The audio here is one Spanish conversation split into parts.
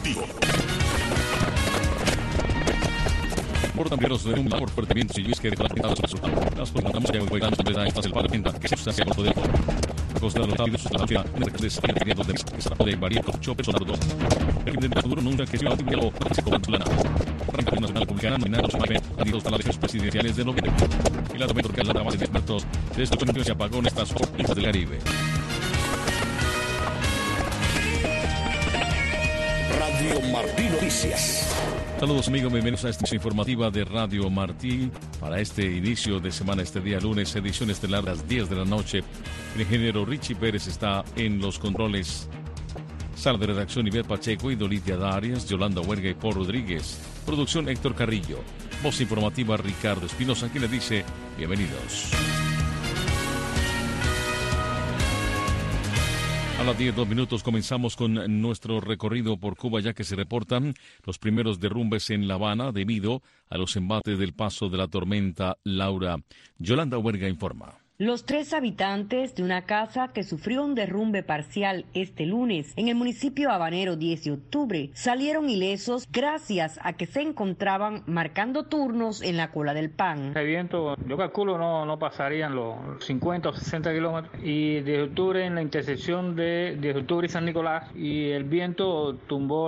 informativo. Por también los de un labor fuerte vientos y que dejó las resultados. Las programas que juegan sobre la esta del parlamento que se sustancia por poder. Costa de los Estados Unidos, la mercedes de que se puede variar con 8 personas. El de Maduro anuncia que se va a activar lo se comandulana. Franca Nacional Republicana nominada los candidatos a las elecciones presidenciales de noviembre. Y la tormenta que la base de expertos de estos condiciones se apagó en estas islas del Caribe. Radio Martí Noticias. Saludos amigos, bienvenidos a esta edición informativa de Radio Martí para este inicio de semana, este día lunes, edición estelar a las 10 de la noche. El ingeniero Richie Pérez está en los controles. Sala de redacción Ivette Pacheco y Dolitia Darias, Yolanda Huerga y Paul Rodríguez. Producción Héctor Carrillo. Voz informativa Ricardo Espinosa, quien le dice bienvenidos. A las 10:02 comenzamos con nuestro recorrido por Cuba, ya que se reportan los primeros derrumbes en La Habana debido a los embates del paso de la tormenta Laura. Yolanda Huerga informa. Los 3 habitantes de una casa que sufrió un derrumbe parcial este lunes en el municipio habanero 10 de octubre salieron ilesos gracias a que se encontraban marcando turnos en la cola del pan. El viento, yo calculo, no pasarían los 50 o 60 kilómetros. Y 10 de octubre en la intersección de 10 de octubre y San Nicolás, y el viento tumbó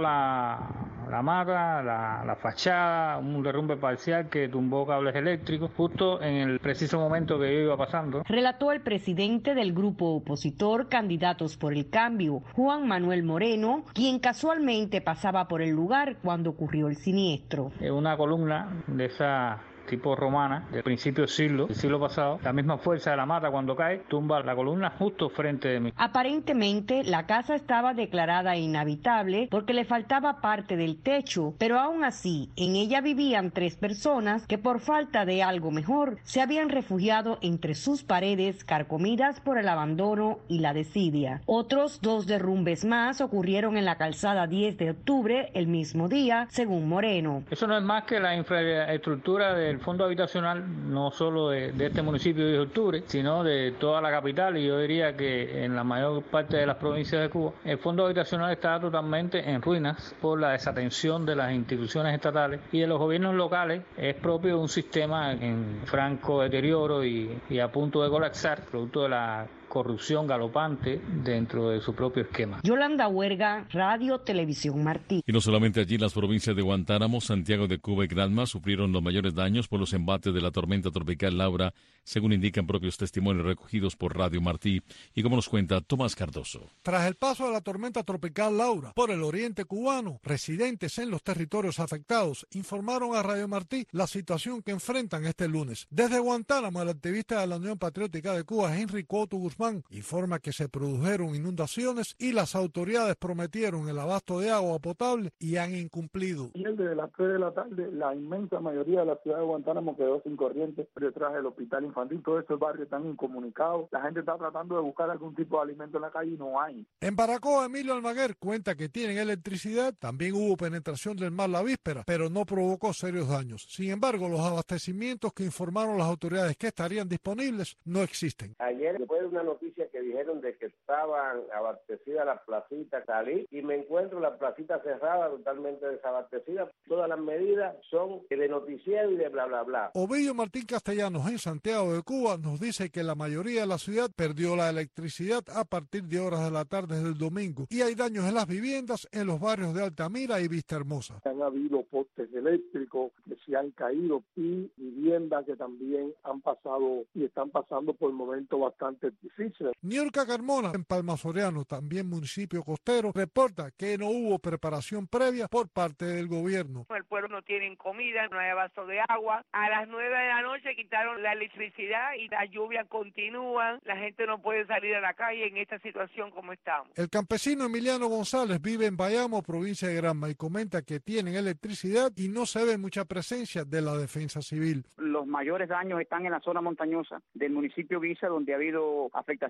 la mata, la fachada, un derrumbe parcial que tumbó cables eléctricos justo en el preciso momento que yo iba pasando. Relató el presidente del grupo opositor Candidatos por el Cambio, Juan Manuel Moreno, quien casualmente pasaba por el lugar cuando ocurrió el siniestro. Una columna de esa tipo romana, de principio del siglo pasado, la misma fuerza de la mata cuando cae, tumba la columna justo frente de mí. Aparentemente la casa estaba declarada inhabitable porque le faltaba parte del techo, pero aún así en ella vivían 3 personas que por falta de algo mejor se habían refugiado entre sus paredes carcomidas por el abandono y la desidia. Otros 2 derrumbes más ocurrieron en la calzada 10 de octubre el mismo día, según Moreno. Eso no es más que la infraestructura del fondo habitacional, no solo de este municipio de octubre, sino de toda la capital, y yo diría que en la mayor parte de las provincias de Cuba. El fondo habitacional está totalmente en ruinas por la desatención de las instituciones estatales y de los gobiernos locales. Es propio de un sistema en franco deterioro y a punto de colapsar, producto de la corrupción galopante dentro de su propio esquema. Yolanda Huerga, Radio Televisión Martí. Y no solamente allí, las provincias de Guantánamo, Santiago de Cuba y Granma sufrieron los mayores daños por los embates de la tormenta tropical Laura, según indican propios testimonios recogidos por Radio Martí, y como nos cuenta Tomás Cardoso. Tras el paso de la tormenta tropical Laura por el oriente cubano, residentes en los territorios afectados informaron a Radio Martí la situación que enfrentan este lunes. Desde Guantánamo, el activista de la Unión Patriótica de Cuba, Henry Couto Guzmán, informa que se produjeron inundaciones y las autoridades prometieron el abasto de agua potable y han incumplido. Desde las 3 de la tarde, la inmensa mayoría de la ciudad de Guantánamo quedó sin corriente detrás del hospital infantil. Todos esos barrios están incomunicados. La gente está tratando de buscar algún tipo de alimento en la calle y no hay. En Baracoa, Emilio Almaguer cuenta que tienen electricidad. También hubo penetración del mar la víspera, pero no provocó serios daños. Sin embargo, los abastecimientos que informaron las autoridades que estarían disponibles no existen. Ayer, después de una noticia que dijeron de que estaban abastecidas las placitas, salí y me encuentro la placita cerrada, totalmente desabastecida. Todas las medidas son de noticiero y de bla bla bla. Ovidio Martín Castellanos en Santiago de Cuba nos dice que la mayoría de la ciudad perdió la electricidad a partir de horas de la tarde del domingo y hay daños en las viviendas en los barrios de Altamira y Vista Hermosa. Han habido postes eléctricos que se han caído y viviendas que también han pasado y están pasando por momentos bastante difíciles. Niurka Carmona, en Palma Soriano, también municipio costero, reporta que no hubo preparación previa por parte del gobierno. El pueblo no tiene comida, no hay abasto de agua. A las 9 de la noche quitaron la electricidad y las lluvias continúan. La gente no puede salir a la calle en esta situación como estamos. El campesino Emiliano González vive en Bayamo, provincia de Granma, y comenta que tienen electricidad y no se ve mucha presencia de la defensa civil. Los mayores daños están en la zona montañosa del municipio Guisa, donde ha habido afectaciones en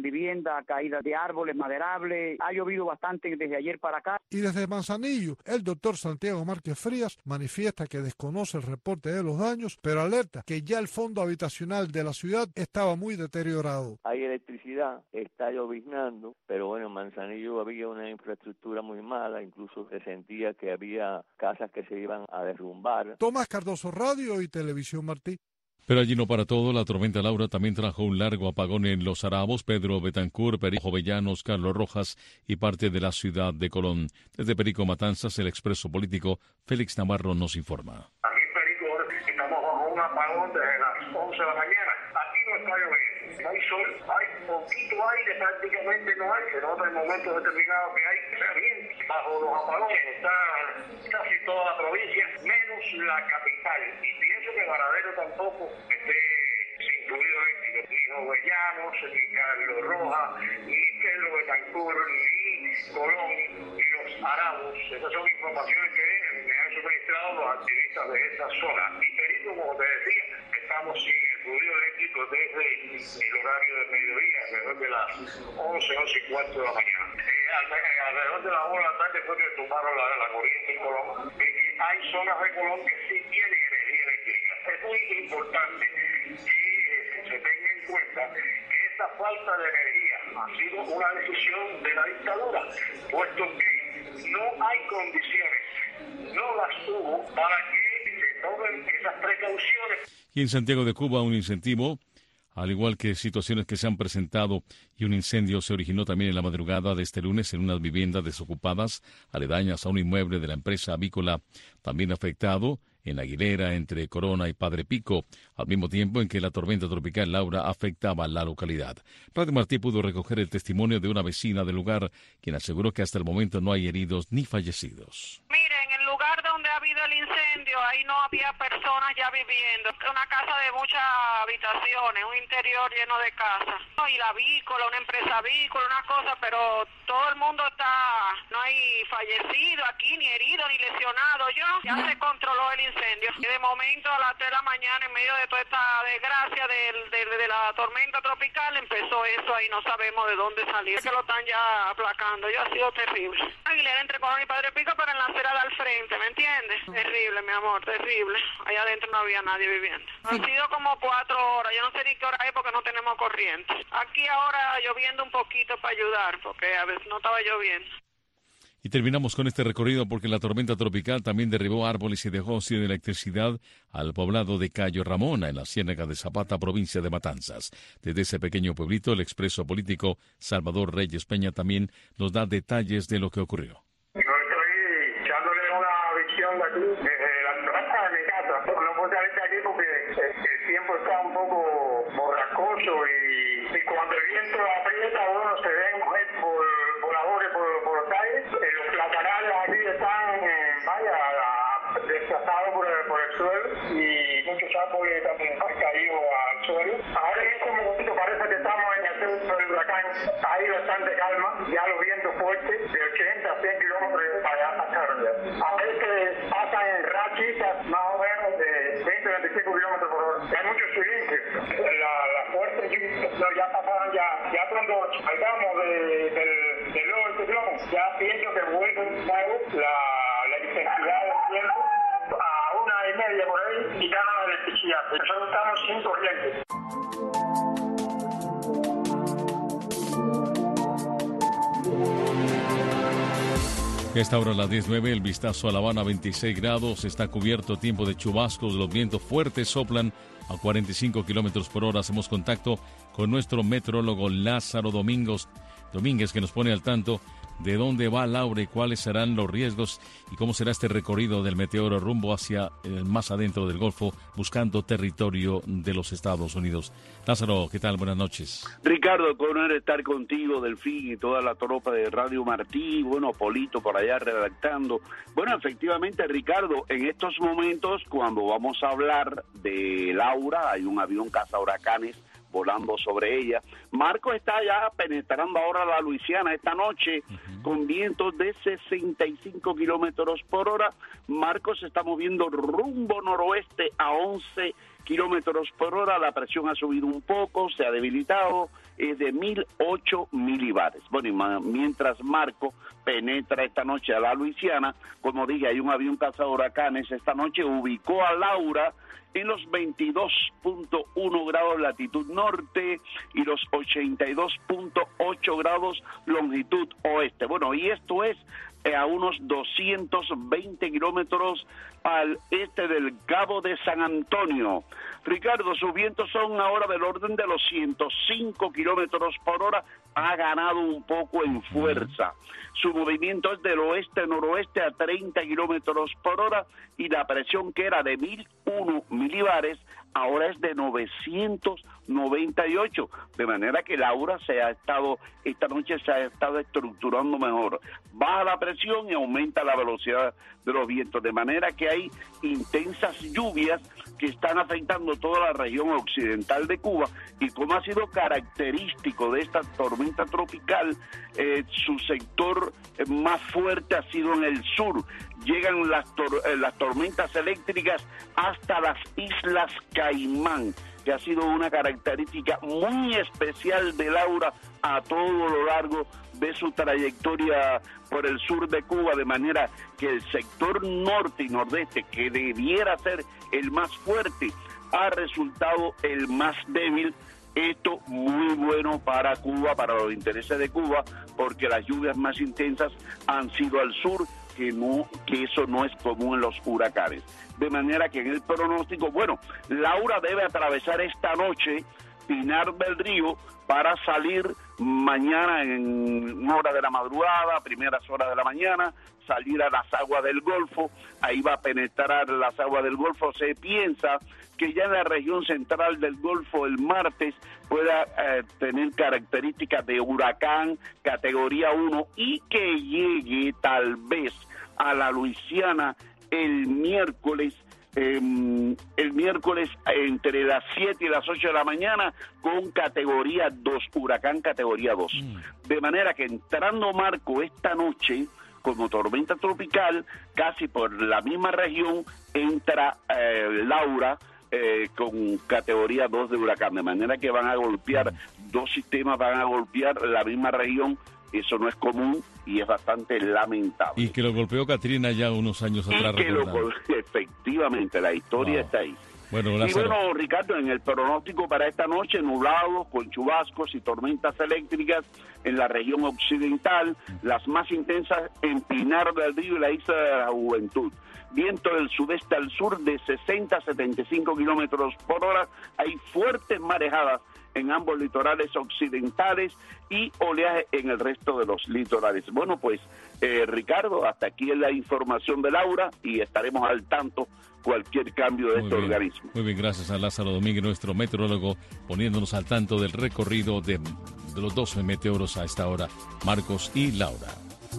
viviendas, caídas de árboles maderables. Ha llovido bastante desde ayer para acá. Y desde Manzanillo, el doctor Santiago Márquez Frías manifiesta que desconoce el reporte de los daños, pero alerta que ya el fondo habitacional de la ciudad estaba muy deteriorado. Hay electricidad, está lloviznando, pero bueno, en Manzanillo había una infraestructura muy mala, incluso se sentía que había casas que se iban a derrumbar. Tomás Cardoso, Radio y Televisión Martí. Pero allí no para todo, la tormenta Laura también trajo un largo apagón en Los Arabos, Pedro Betancur, Perico Jovellanos, Carlos Rojas y parte de la ciudad de Colón. Desde Perico Matanzas, el expreso político Félix Navarro nos informa. Aquí en Perico estamos bajo un apagón desde las 11 de la mañana. Aquí no está lloviendo, no hay sol, hay poquito aire, prácticamente no hay. Se nota en momentos determinados que hay viento. Bajo los apagones está casi toda la provincia, menos la capital. Y pienso que Varadero tampoco esté sin fluido eléctrico. Ni Jovellanos, ni Carlos Rojas, ni Pedro Betancur, ni Colón, ni Los Arabos. Esas son informaciones que me han suministrado los activistas de esa zona. Y Perico, como te decía, estamos sin el fluido eléctrico desde el horario del mediodía, alrededor de las 11:15 de la mañana. Alrededor de las 1 de la tarde fue que tumbaron la corriente en Colón. Hay zonas de Colón que sí tienen energía eléctrica. Es muy importante que se tenga en cuenta que esta falta de energía ha sido una decisión de la dictadura, puesto que no hay condiciones, no las hubo para que se tomen esas precauciones. Y en Santiago de Cuba, un incentivo, al igual que situaciones que se han presentado, y un incendio se originó también en la madrugada de este lunes en unas viviendas desocupadas aledañas a un inmueble de la empresa avícola, también afectado en Aguilera, entre Corona y Padre Pico, al mismo tiempo en que la tormenta tropical Laura afectaba la localidad. Radio Martí pudo recoger el testimonio de una vecina del lugar, quien aseguró que hasta el momento no hay heridos ni fallecidos. Mire, en el lugar donde ha habido el incendio, ahí no había personas ya viviendo. Una casa de muchas habitaciones, un interior lleno de casas. Y la avícola, una empresa avícola, una cosa, pero todo el mundo está, no hay fallecido aquí, ni herido, ni lesionado. Ya se controló el incendio. Y de momento a las 3 de la mañana, en medio de toda esta desgracia de la tormenta tropical, empezó eso ahí, no sabemos de dónde salió. Que lo están ya aplacando, ya ha sido terrible. Aguilera entre Colón y Padre Pico, pero en la acera de al frente, ¿me entiendes? Terrible, mi amor, terrible. Allá adentro no había nadie viviendo. Han sido como 4 horas, yo no sé ni qué hora es porque no tenemos corriente. Aquí ahora lloviendo un poquito para ayudar, porque a veces no estaba lloviendo. Y terminamos con este recorrido porque la tormenta tropical también derribó árboles y dejó sin electricidad al poblado de Cayo Ramona, en la Ciénaga de Zapata, provincia de Matanzas. Desde ese pequeño pueblito, el expreso político Salvador Reyes Peña también nos da detalles de lo que ocurrió. Yo estoy echándole una visión de aquí, desde la terraza de mi casa. No puedo salir de aquí porque el tiempo está un poco borrascoso y cuando el viento aprieta, bueno, se ven voladores por los aires. Los platanales aquí están, desplazados por el suelo y muchos árboles también han caído al suelo. Ahora en este momento parece que estamos en el centro del huracán. Hay bastante calma, ya los vientos fuertes de 80 a 100 kilómetros allá pasaron ya. A veces pasan en rachitas más o menos de 20 a 25 kilómetros por hora. Hay muchos silencios. La fuerte ya pasaron ya cuando salgamos del lobo del ciclón, ya pienso que vuelve la intensidad del tiempo a 1:30 por ahí y ya no hay electricidad. Nosotros estamos sin corriente. Esta hora a las 10:09, el vistazo a La Habana, 26 grados, está cubierto, tiempo de chubascos, los vientos fuertes soplan a 45 kilómetros por hora. Hacemos contacto con nuestro meteorólogo Lázaro Domínguez, que nos pone al tanto de dónde va Laura y cuáles serán los riesgos y cómo será este recorrido del meteoro rumbo hacia más adentro del Golfo, buscando territorio de los Estados Unidos. Lázaro, ¿qué tal? Buenas noches. Ricardo, qué honor estar contigo, Delfín, y toda la tropa de Radio Martí, bueno, Polito por allá redactando. Bueno, efectivamente, Ricardo, en estos momentos, cuando vamos a hablar de Laura, hay un avión cazahuracanes volando sobre ella. Marcos está ya penetrando ahora la Luisiana esta noche con vientos de 65 kilómetros por hora. Marcos se está moviendo rumbo noroeste a 11 kilómetros por hora. La presión ha subido un poco, se ha debilitado, es de 1008 milibares. Bueno, y mientras Marco penetra esta noche a la Luisiana, como dije, hay un avión cazahuracanes esta noche, ubicó a Laura en los 22.1 grados latitud norte y los 82.8 grados longitud oeste. Bueno, y esto es a unos 220 kilómetros al este del Cabo de San Antonio. Ricardo, sus vientos son ahora del orden de los 105 kilómetros por hora, ha ganado un poco en fuerza. Su movimiento es del oeste-noroeste a 30 kilómetros por hora y la presión que era de 1001 milibares ahora es de 998, de manera que Laura esta noche se ha estado estructurando mejor. Baja la presión y aumenta la velocidad de los vientos, de manera que hay intensas lluvias que están afectando toda la región occidental de Cuba, y como ha sido característico de esta tormenta tropical, su sector más fuerte ha sido en el sur. Llegan las tormentas eléctricas hasta las Islas Caimán, que ha sido una característica muy especial de Laura a todo lo largo de su trayectoria por el sur de Cuba, de manera que el sector norte y nordeste, que debiera ser el más fuerte, ha resultado el más débil. Esto muy bueno para Cuba, para los intereses de Cuba, porque las lluvias más intensas han sido al sur, que eso no es común en los huracanes. De manera que en el pronóstico, bueno, Laura debe atravesar esta noche Pinar del Río para salir mañana en una hora de la madrugada, primeras horas de la mañana, salir a las aguas del Golfo. Ahí va a penetrar las aguas del Golfo. Se piensa que ya en la región central del Golfo el martes pueda tener características de huracán categoría 1 y que llegue tal vez a la Luisiana el miércoles entre las 7 y las 8 de la mañana con categoría 2, huracán categoría 2. De manera que entrando Marco esta noche como tormenta tropical, casi por la misma región entra Laura con categoría 2 de huracán, de manera que van a golpear, dos sistemas van a golpear la misma región. Eso no es común y es bastante lamentable. Y que lo golpeó Katrina ya unos años atrás. Efectivamente, la historia está ahí. Bueno, y bueno, Ricardo, en el pronóstico para esta noche, nublados con chubascos y tormentas eléctricas en la región occidental, las más intensas en Pinar del Río y la Isla de la Juventud. Viento del sudeste al sur de 60 a 75 kilómetros por hora. Hay fuertes marejadas en ambos litorales occidentales y oleaje en el resto de los litorales. Bueno, pues, Ricardo, hasta aquí es la información de Laura y estaremos al tanto cualquier cambio de organismo. Muy bien, gracias a Lázaro Domínguez, nuestro meteorólogo, poniéndonos al tanto del recorrido de los 12 meteoros a esta hora, Marcos y Laura.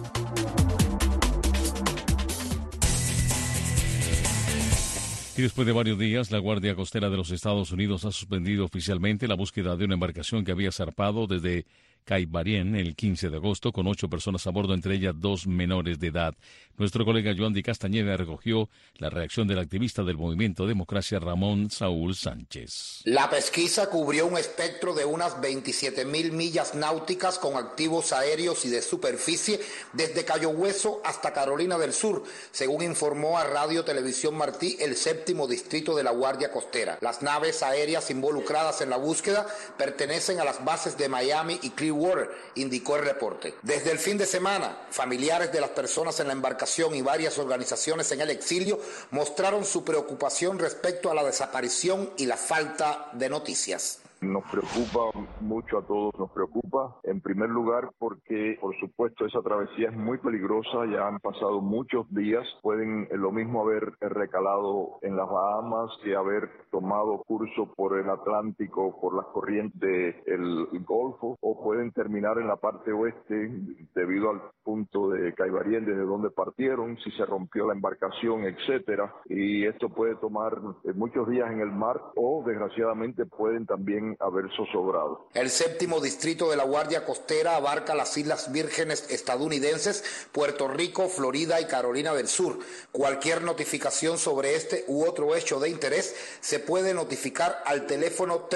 Y después de varios días, la Guardia Costera de los Estados Unidos ha suspendido oficialmente la búsqueda de una embarcación que había zarpado desde Caibarien el 15 de agosto con 8 personas a bordo, entre ellas 2 menores de edad. Nuestro colega Joan Di Castañeda recogió la reacción del activista del Movimiento Democracia, Ramón Saúl Sánchez. La pesquisa cubrió un espectro de unas 27.000 millas náuticas con activos aéreos y de superficie desde Cayo Hueso hasta Carolina del Sur, según informó a Radio Televisión Martí el 7º Distrito de la Guardia Costera. Las naves aéreas involucradas en la búsqueda pertenecen a las bases de Miami y Clearwater, indicó el reporte. Desde el fin de semana, familiares de las personas en la embarcación y varias organizaciones en el exilio mostraron su preocupación respecto a la desaparición y la falta de noticias. Nos preocupa mucho a todos, nos preocupa en primer lugar porque por supuesto esa travesía es muy peligrosa, ya han pasado muchos días, pueden lo mismo haber recalado en las Bahamas que haber tomado curso por el Atlántico, por las corrientes del Golfo, o pueden terminar en la parte oeste debido al punto de Caibarien desde donde partieron, si se rompió la embarcación, etcétera, y esto puede tomar muchos días en el mar o desgraciadamente pueden también pueden haber zozobrado. El 7º distrito de la Guardia Costera abarca las Islas Vírgenes estadounidenses, Puerto Rico, Florida y Carolina del Sur. Cualquier notificación sobre este u otro hecho de interés se puede notificar al teléfono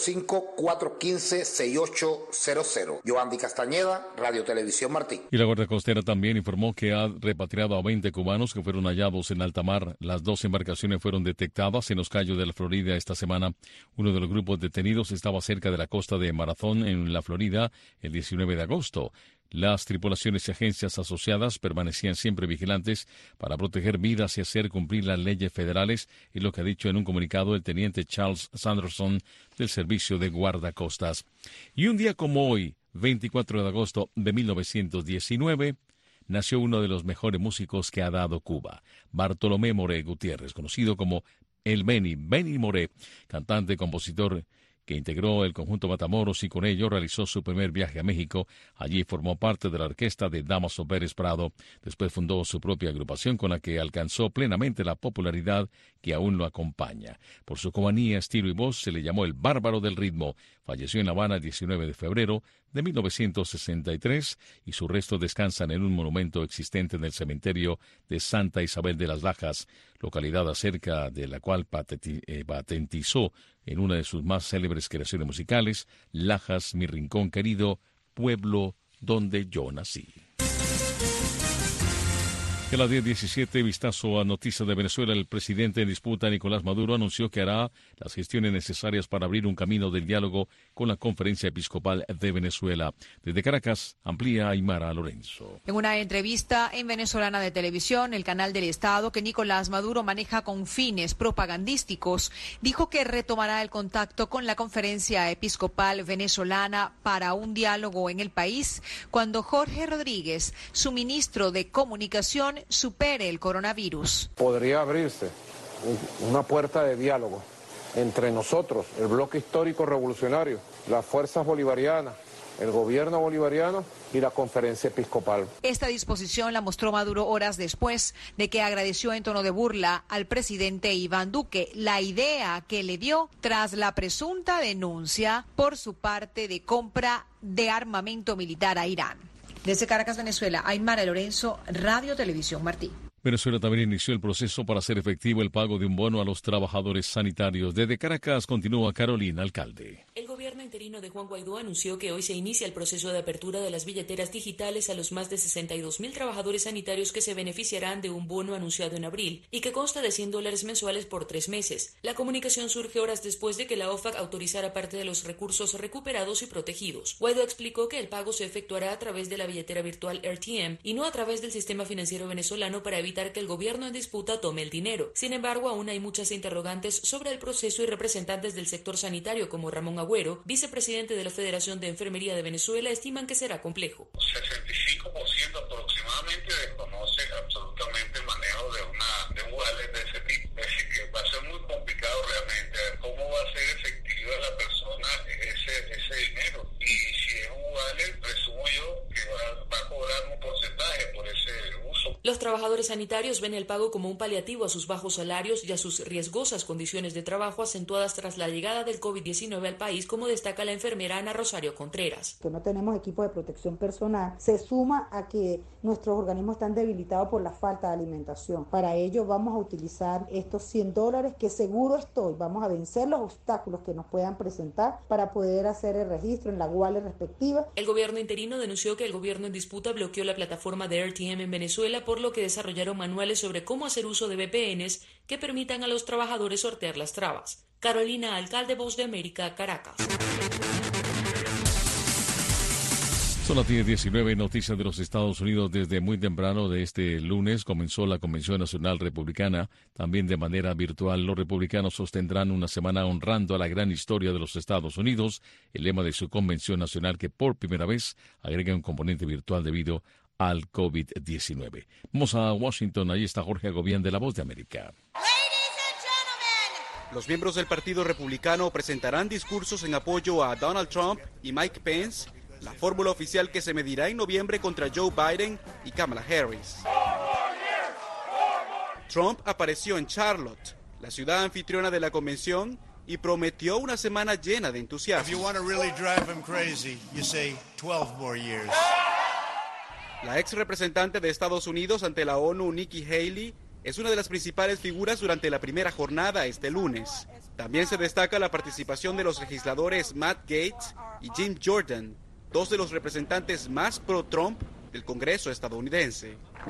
305-415-6800. Yoandi Castañeda, Radio Televisión Martí. Y la Guardia Costera también informó que ha repatriado a 20 cubanos que fueron hallados en alta mar. Las 2 embarcaciones fueron detectadas en los cayos de la Florida esta semana. Uno de los grupos detenidos estaba cerca de la costa de Marathon, en la Florida, el 19 de agosto. Las tripulaciones y agencias asociadas permanecían siempre vigilantes para proteger vidas y hacer cumplir las leyes federales, y lo que ha dicho en un comunicado el teniente Charles Sanderson del Servicio de Guardacostas. Y un día como hoy, 24 de agosto de 1919, nació uno de los mejores músicos que ha dado Cuba, Bartolomé Moré Gutiérrez, conocido como el Benny Moré, cantante y compositor que integró el conjunto Matamoros y con ello realizó su primer viaje a México. Allí formó parte de la orquesta de Dámaso Pérez Prado. Después fundó su propia agrupación con la que alcanzó plenamente la popularidad que aún lo acompaña. Por su comanía, estilo y voz se le llamó el Bárbaro del Ritmo. Falleció en La Habana el 19 de febrero de 1963 y sus restos descansan en un monumento existente en el cementerio de Santa Isabel de las Lajas, localidad acerca de la cual patentizó en una de sus más célebres creaciones musicales, Lajas, mi rincón querido, pueblo donde yo nací. A las 10:17, vistazo a noticias de Venezuela. El presidente en disputa, Nicolás Maduro, anunció que hará las gestiones necesarias para abrir un camino del diálogo con la Conferencia Episcopal de Venezuela. Desde Caracas, amplía Aymara Lorenzo. En una entrevista en Venezolana de Televisión, el canal del Estado, que Nicolás Maduro maneja con fines propagandísticos, dijo que retomará el contacto con la Conferencia Episcopal Venezolana para un diálogo en el país cuando Jorge Rodríguez, su ministro de Comunicación, supere el coronavirus. Podría abrirse una puerta de diálogo entre nosotros, el bloque histórico revolucionario, las fuerzas bolivarianas, el gobierno bolivariano y la Conferencia Episcopal. Esta disposición la mostró Maduro horas después de que agradeció en tono de burla al presidente Iván Duque la idea que le dio tras la presunta denuncia por su parte de compra de armamento militar a Irán. Desde Caracas, Venezuela, Aymara Lorenzo, Radio Televisión Martí. Venezuela también inició el proceso para hacer efectivo el pago de un bono a los trabajadores sanitarios. Desde Caracas continúa Carolina Alcalde. El gobierno interino de Juan Guaidó anunció que hoy se inicia el proceso de apertura de las billeteras digitales a los más de 62,000 trabajadores sanitarios que se beneficiarán de un bono anunciado en abril y que consta de $100 mensuales por 3 meses. La comunicación surge horas después de que la OFAC autorizara parte de los recursos recuperados y protegidos. Guaidó explicó que el pago se efectuará a través de la billetera virtual RTM y no a través del sistema financiero venezolano para evitar que el gobierno en disputa tome el dinero. Sin embargo, aún hay muchas interrogantes sobre el proceso y representantes del sector sanitario como Ramón Agüero, vicepresidente de la Federación de Enfermería de Venezuela, estiman que será complejo. 65% aproximadamente desconoce absolutamente el manejo de un wallet de ese tipo. Es decir, que va a ser muy complicado realmente ver cómo va a ser efectiva la persona ese dinero. Y si es un wallet, presumo yo que va a cobrar un porcentaje por ese uso. Los trabajadores sanitarios ven el pago como un paliativo a sus bajos salarios y a sus riesgosas condiciones de trabajo acentuadas tras la llegada del COVID-19 al país, como destaca la enfermera Ana Rosario Contreras. Que no tenemos equipo de protección personal, se suma a que nuestros organismos están debilitados por la falta de alimentación. Para ello vamos a utilizar estos $100 que seguro vamos a vencer los obstáculos que nos puedan presentar para poder hacer el registro en la wallet respectiva. El gobierno interino denunció que el gobierno en disputa bloqueó la plataforma de RTM en Venezuela, por lo que desarrollaron manuales sobre cómo hacer uso de VPNs que permitan a los trabajadores sortear las trabas. Carolina Alcalde, Voz de América, Caracas. Son las 10:19, noticias de los Estados Unidos. Desde muy temprano de este lunes comenzó la Convención Nacional Republicana. También de manera virtual, los republicanos sostendrán una semana honrando a la gran historia de los Estados Unidos, el lema de su Convención Nacional, que por primera vez agrega un componente virtual debido al COVID-19. Vamos a Washington, ahí está Jorge Agobián de La Voz de América. Los miembros del Partido Republicano presentarán discursos en apoyo a Donald Trump y Mike Pence, la fórmula oficial que se medirá en noviembre contra Joe Biden y Kamala Harris. Trump apareció en Charlotte, la ciudad anfitriona de la convención, y prometió una semana llena de entusiasmo. La ex representante de Estados Unidos ante la ONU, Nikki Haley, es una de las principales figuras durante la primera jornada este lunes. También se destaca la participación de los legisladores Matt Gaetz y Jim Jordan, dos de los representantes más pro-Trump del Congreso estadounidense.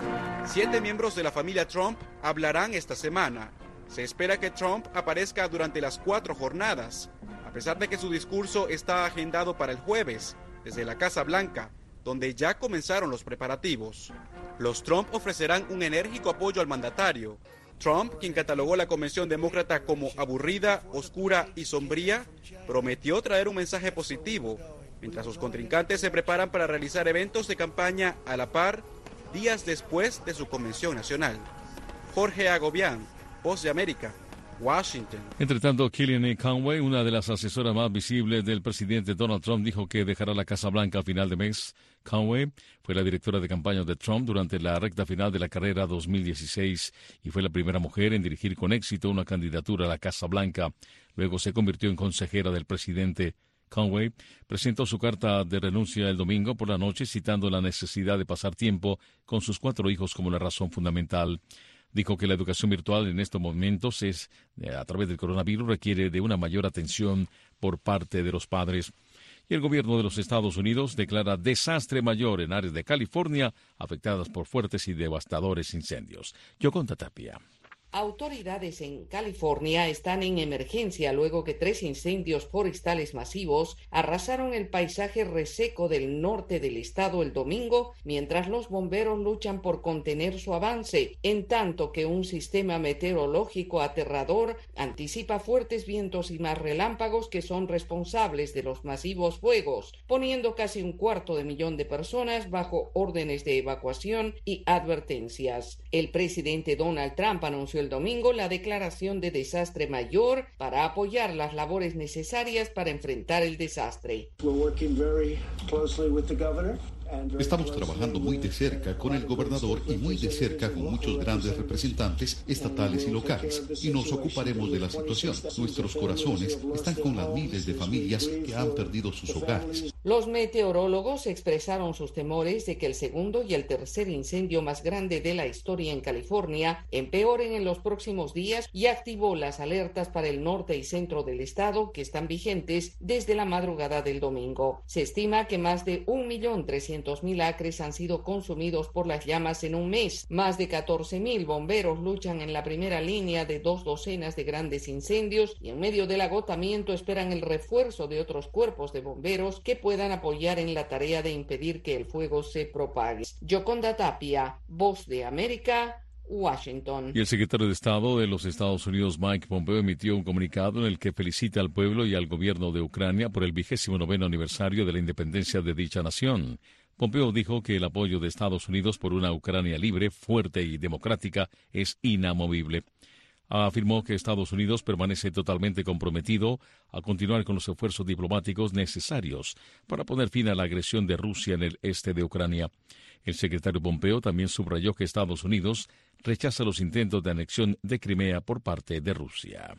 7 miembros de la familia Trump hablarán esta semana. Se espera que Trump aparezca durante las 4 jornadas, a pesar de que su discurso está agendado para el jueves, desde la Casa Blanca, donde ya comenzaron los preparativos. Los Trump ofrecerán un enérgico apoyo al mandatario. Trump, quien catalogó la convención demócrata como aburrida, oscura y sombría, prometió traer un mensaje positivo, mientras sus contrincantes se preparan para realizar eventos de campaña a la par, días después de su convención nacional. Jorge Agobián, Voz de América, Washington. Entre tanto, Kellyanne Conway, una de las asesoras más visibles del presidente Donald Trump, dijo que dejará la Casa Blanca a final de mes. Conway fue la directora de campaña de Trump durante la recta final de la carrera 2016 y fue la primera mujer en dirigir con éxito una candidatura a la Casa Blanca. Luego se convirtió en consejera del presidente. Conway presentó su carta de renuncia el domingo por la noche, citando la necesidad de pasar tiempo con sus 4 hijos como la razón fundamental. Dijo que la educación virtual en estos momentos a través del coronavirus requiere de una mayor atención por parte de los padres. Y el gobierno de los Estados Unidos declara desastre mayor en áreas de California afectadas por fuertes y devastadores incendios. Yoconda Tapia. Autoridades en California están en emergencia luego que 3 incendios forestales masivos arrasaron el paisaje reseco del norte del estado el domingo, mientras los bomberos luchan por contener su avance, en tanto que un sistema meteorológico aterrador anticipa fuertes vientos y más relámpagos que son responsables de los masivos fuegos, poniendo casi 250,000 de personas bajo órdenes de evacuación y advertencias. El presidente Donald Trump anunció el domingo la declaración de desastre mayor para apoyar las labores necesarias para enfrentar el desastre. Estamos trabajando muy de cerca con el gobernador y muy de cerca con muchos grandes representantes estatales y locales, y nos ocuparemos de la situación. Nuestros corazones están con las miles de familias que han perdido sus hogares. Los meteorólogos expresaron sus temores de que el segundo y el tercer incendio más grande de la historia en California empeoren en los próximos días y activó las alertas para el norte y centro del estado que están vigentes desde la madrugada del domingo. Se estima que más de 1.300.000 acres han sido consumidos por las llamas en un mes. Más de 14.000 bomberos luchan en la primera línea de 2 docenas de grandes incendios y en medio del agotamiento esperan el refuerzo de otros cuerpos de bomberos que puedan apoyar en la tarea de impedir que el fuego se propague. Yoconda Tapia, Voz de América, Washington. Y el secretario de Estado de los Estados Unidos, Mike Pompeo, emitió un comunicado en el que felicita al pueblo y al gobierno de Ucrania por el 29º aniversario de la independencia de dicha nación. Pompeo dijo que el apoyo de Estados Unidos por una Ucrania libre, fuerte y democrática es inamovible. Afirmó que Estados Unidos permanece totalmente comprometido a continuar con los esfuerzos diplomáticos necesarios para poner fin a la agresión de Rusia en el este de Ucrania. El secretario Pompeo también subrayó que Estados Unidos rechaza los intentos de anexión de Crimea por parte de Rusia.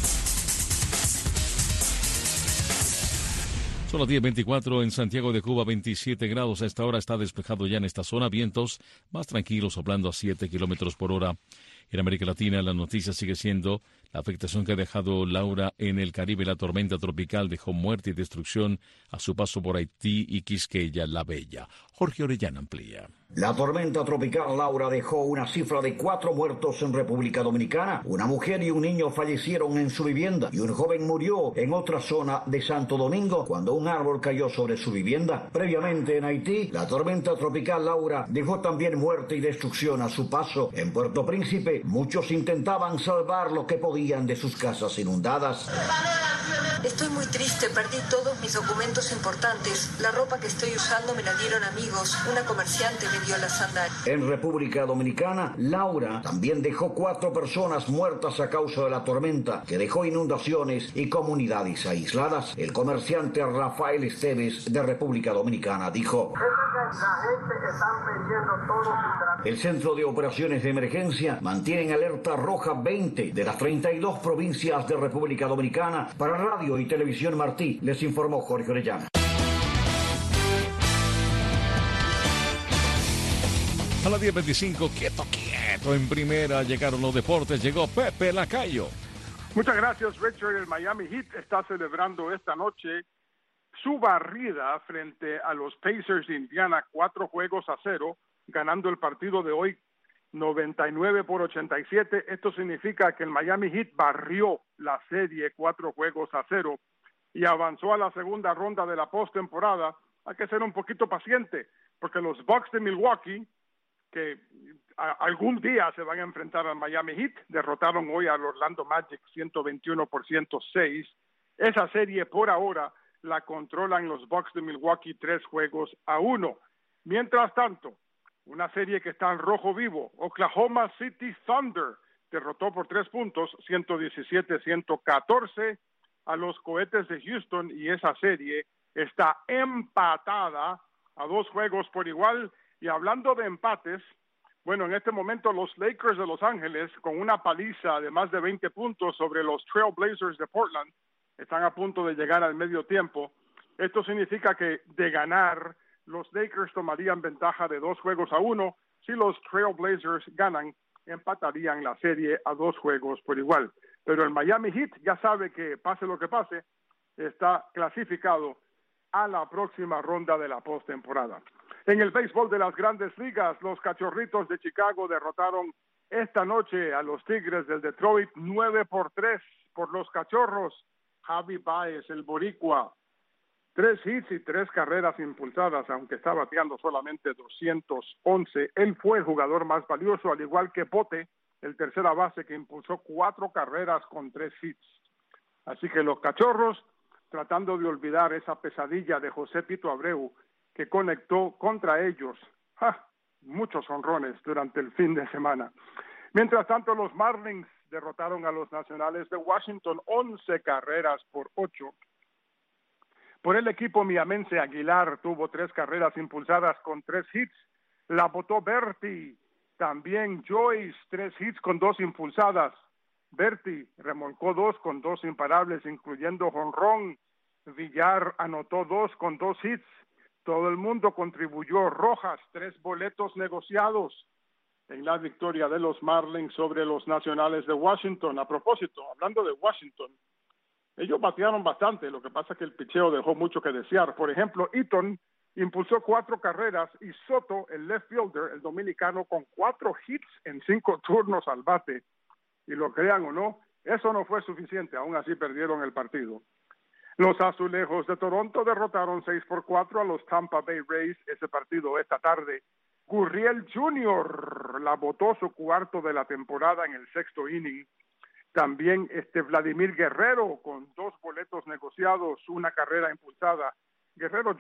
Son las 10:24 en Santiago de Cuba, 27 grados. A esta hora está despejado ya en esta zona, vientos más tranquilos soplando a 7 kilómetros por hora. En América Latina, la noticia sigue siendo la afectación que ha dejado Laura en el Caribe. La tormenta tropical dejó muerte y destrucción a su paso por Haití y Quisqueya, La Bella. Jorge Orellana amplía. La tormenta tropical Laura dejó una cifra de 4 muertos en República Dominicana. Una mujer y un niño fallecieron en su vivienda y un joven murió en otra zona de Santo Domingo cuando un árbol cayó sobre su vivienda. Previamente en Haití, la tormenta tropical Laura dejó también muerte y destrucción a su paso. En Puerto Príncipe, muchos intentaban salvar lo que podían de sus casas inundadas. Estoy muy triste, perdí todos mis documentos importantes. La ropa que estoy usando me la dieron amigos. Una comerciante me dio la sandalia. En República Dominicana, Laura también dejó 4 personas muertas a causa de la tormenta, que dejó inundaciones y comunidades aisladas. El comerciante Rafael Esteves de República Dominicana dijo: Eso La gente está pidiendo todo su trabajo. El Centro de Operaciones de Emergencia mantiene en alerta roja 20 de las 32 provincias de República Dominicana. Para Radio y Televisión Martí, les informó Jorge Orellana. A las 10:25, quieto en primera, llegaron los deportes, llegó Pepe Lacayo. Muchas gracias, Richard. El Miami Heat está celebrando esta noche su barrida frente a los Pacers de Indiana, 4-0, ganando el partido de hoy 99-87. Esto significa que el Miami Heat barrió la serie 4-0 y avanzó a la segunda ronda de la postemporada. Hay que ser un poquito paciente, porque los Bucks de Milwaukee, que algún día se van a enfrentar al Miami Heat, derrotaron hoy al Orlando Magic 121-106. Esa serie por ahora la controlan los Bucks de Milwaukee 3-1. Mientras tanto, una serie que está en rojo vivo, Oklahoma City Thunder derrotó por 3 puntos, 117-114 a los Cohetes de Houston, y esa serie está empatada a 2 juegos por igual. Y hablando de empates, bueno, en este momento los Lakers de Los Ángeles, con una paliza de más de 20 puntos sobre los Trail Blazers de Portland, están a punto de llegar al medio tiempo. Esto significa que de ganar, los Lakers tomarían ventaja de 2-1. Si los Trail Blazers ganan, empatarían la serie a 2 juegos por igual. Pero el Miami Heat ya sabe que pase lo que pase, está clasificado a la próxima ronda de la postemporada. En el béisbol de las Grandes Ligas, los Cachorritos de Chicago derrotaron esta noche a los Tigres del Detroit 9-3 por los Cachorros. Javi Baez, el boricua, 3 hits y 3 carreras impulsadas, aunque está bateando solamente 211. Él fue el jugador más valioso, al igual que Pote, el tercera base, que impulsó 4 carreras con 3 hits. Así que los Cachorros, tratando de olvidar esa pesadilla de José Pito Abreu, que conectó contra ellos muchos honrones durante el fin de semana. Mientras tanto, los Marlins derrotaron a los Nacionales de Washington 11-8. Por el equipo miamense, Aguilar tuvo 3 carreras impulsadas con 3 hits. La botó Berti, también Joyce, 3 hits con 2 impulsadas. Berti remolcó 2 con 2 imparables, incluyendo jonrón. Villar anotó 2 con 2 hits. Todo el mundo contribuyó. Rojas, 3 boletos negociados en la victoria de los Marlins sobre los Nacionales de Washington. A propósito, hablando de Washington, ellos batearon bastante, lo que pasa es que el picheo dejó mucho que desear. Por ejemplo, Eaton impulsó 4 carreras y Soto, el left fielder, el dominicano, con 4 hits en 5 turnos al bate. Y lo crean o no, eso no fue suficiente, aún así perdieron el partido. Los Azulejos de Toronto derrotaron 6-4 a los Tampa Bay Rays, ese partido esta tarde. Gurriel Jr. la botó, su cuarto de la temporada, en el 6º inning. También Vladimir Guerrero con 2 boletos negociados, 1 carrera impulsada. Gurriel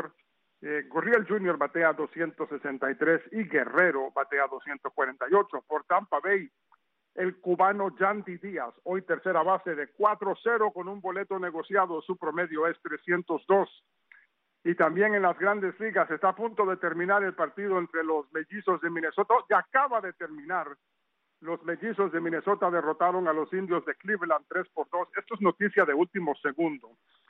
Jr. batea 263 y Guerrero batea 248. Por Tampa Bay, el cubano Yandy Díaz, hoy tercera base, de 4-0 con un boleto negociado, su promedio es 302. Y también en las Grandes Ligas está a punto de terminar el partido entre los Mellizos de Minnesota. Ya acaba de terminar. Los Mellizos de Minnesota derrotaron a los Indios de Cleveland 3-2. Esto es noticia de último segundo.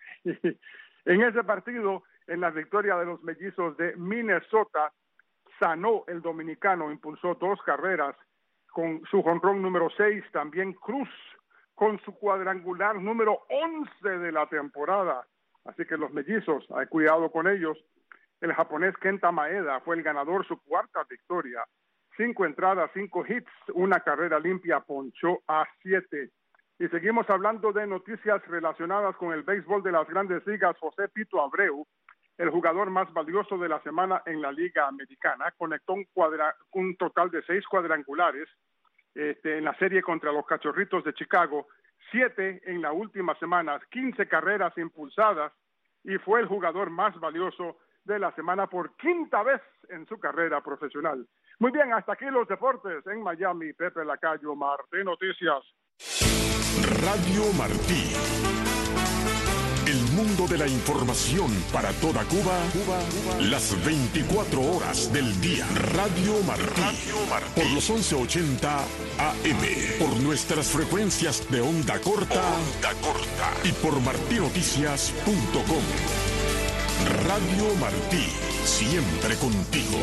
En ese partido, en la victoria de los Mellizos de Minnesota, Sanó, el dominicano, impulsó 2 carreras con su jonrón número 6. También Cruz con su cuadrangular número 11 de la temporada. Así que los Mellizos, hay cuidado con ellos. El japonés Kenta Maeda fue el ganador, su 4ª victoria. 5 entradas, 5 hits, 1 carrera limpia, ponchó a 7. Y seguimos hablando de noticias relacionadas con el béisbol de las Grandes Ligas. José Pito Abreu, el jugador más valioso de la semana en la Liga Americana, conectó un total de 6 cuadrangulares en la serie contra los Cachorritos de Chicago, 7 en la última semana, 15 carreras impulsadas, y fue el jugador más valioso de la semana por 5ª vez en su carrera profesional. Muy bien, hasta aquí los deportes en Miami. Pepe Lacayo, Martí Noticias. Radio Martí. El mundo de la información para toda Cuba, las 24 horas del día. Radio Martí. Por los 1180 AM. Por nuestras frecuencias de onda corta. Y por martinoticias.com. Radio Martí. Siempre contigo.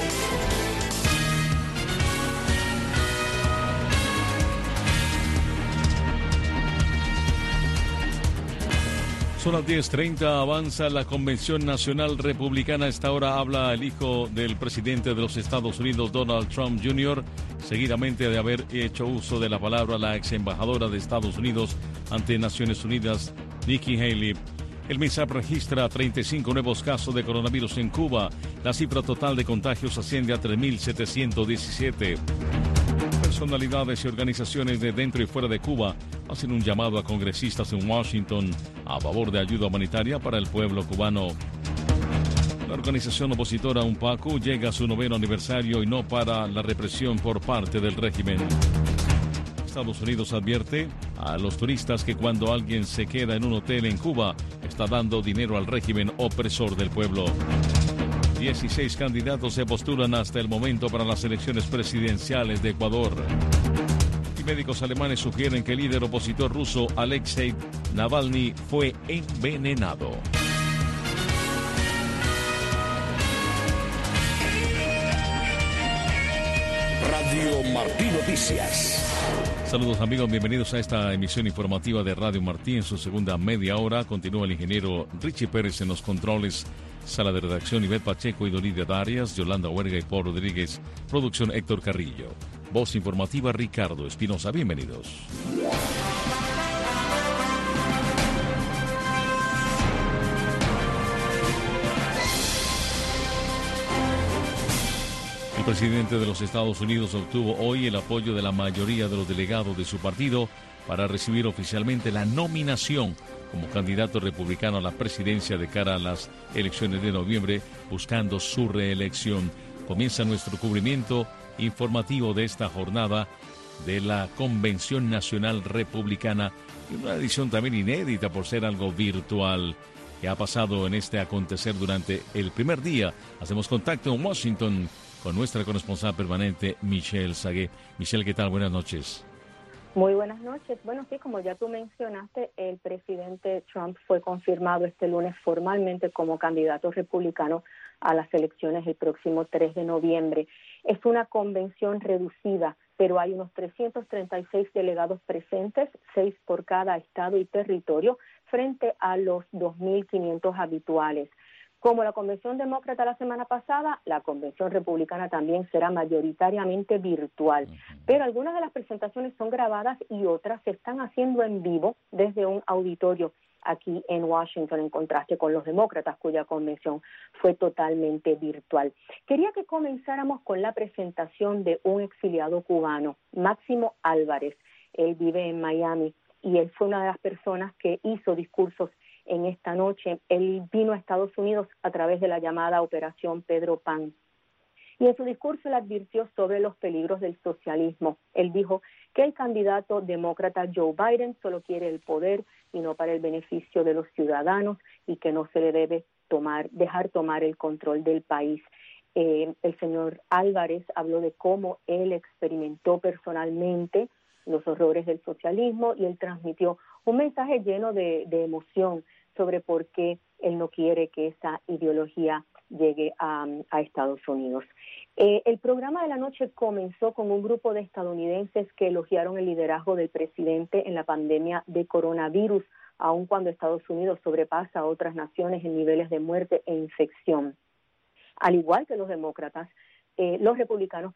Son las 10:30, avanza la Convención Nacional Republicana. A esta hora habla el hijo del presidente de los Estados Unidos, Donald Trump Jr., seguidamente de haber hecho uso de la palabra la ex embajadora de Estados Unidos ante Naciones Unidas, Nikki Haley. El MINSAP registra 35 nuevos casos de coronavirus en Cuba. La cifra total de contagios asciende a 3.717. Personalidades y organizaciones de dentro y fuera de Cuba hacen un llamado a congresistas en Washington a favor de ayuda humanitaria para el pueblo cubano. La organización opositora UNPACU llega a su 9º aniversario y no para la represión por parte del régimen. Estados Unidos advierte a los turistas que cuando alguien se queda en un hotel en Cuba, está dando dinero al régimen opresor del pueblo. 16 candidatos se postulan hasta el momento para las elecciones presidenciales de Ecuador. Y médicos alemanes sugieren que el líder opositor ruso Alexei Navalny fue envenenado. Radio Martí Noticias. Saludos amigos, bienvenidos a esta emisión informativa de Radio Martí. En su segunda media hora continúa el ingeniero Richie Pérez en los controles. Sala de redacción Ivette Pacheco y Doridia Darias, Yolanda Huerga y Paul Rodríguez. Producción Héctor Carrillo. Voz informativa Ricardo Espinosa. Bienvenidos. El presidente de los Estados Unidos obtuvo hoy el apoyo de la mayoría de los delegados de su partido para recibir oficialmente la nominación como candidato republicano a la presidencia de cara a las elecciones de noviembre, buscando su reelección. Comienza nuestro cubrimiento informativo de esta jornada de la Convención Nacional Republicana, y una edición también inédita por ser algo virtual que ha pasado en este acontecer durante el primer día. Hacemos contacto en Washington con nuestra corresponsal permanente, Michelle Sagué. Michelle, ¿qué tal? Buenas noches. Muy buenas noches. Bueno, sí, como ya tú mencionaste, el presidente Trump fue confirmado este lunes formalmente como candidato republicano a las elecciones el próximo 3 de noviembre. Es una convención reducida, pero hay unos 336 delegados presentes, 6 por cada estado y territorio, frente a los 2.500 habituales. Como la convención demócrata la semana pasada, la convención republicana también será mayoritariamente virtual. Pero algunas de las presentaciones son grabadas y otras se están haciendo en vivo desde un auditorio aquí en Washington, en contraste con los demócratas, cuya convención fue totalmente virtual. Quería que comenzáramos con la presentación de un exiliado cubano, Máximo Álvarez. Él vive en Miami y él fue una de las personas que hizo discursos en esta noche. Él vino a Estados Unidos a través de la llamada Operación Pedro Pan. Y en su discurso él advirtió sobre los peligros del socialismo. Él dijo que el candidato demócrata Joe Biden solo quiere el poder y no para el beneficio de los ciudadanos, y que no se le debe dejar tomar el control del país. El señor Álvarez habló de cómo él experimentó personalmente los horrores del socialismo, y él transmitió un mensaje lleno de emoción sobre por qué él no quiere que esa ideología llegue a Estados Unidos. El programa de la noche comenzó con un grupo de estadounidenses que elogiaron el liderazgo del presidente en la pandemia de coronavirus, aun cuando Estados Unidos sobrepasa a otras naciones en niveles de muerte e infección. Al igual que los demócratas, los republicanos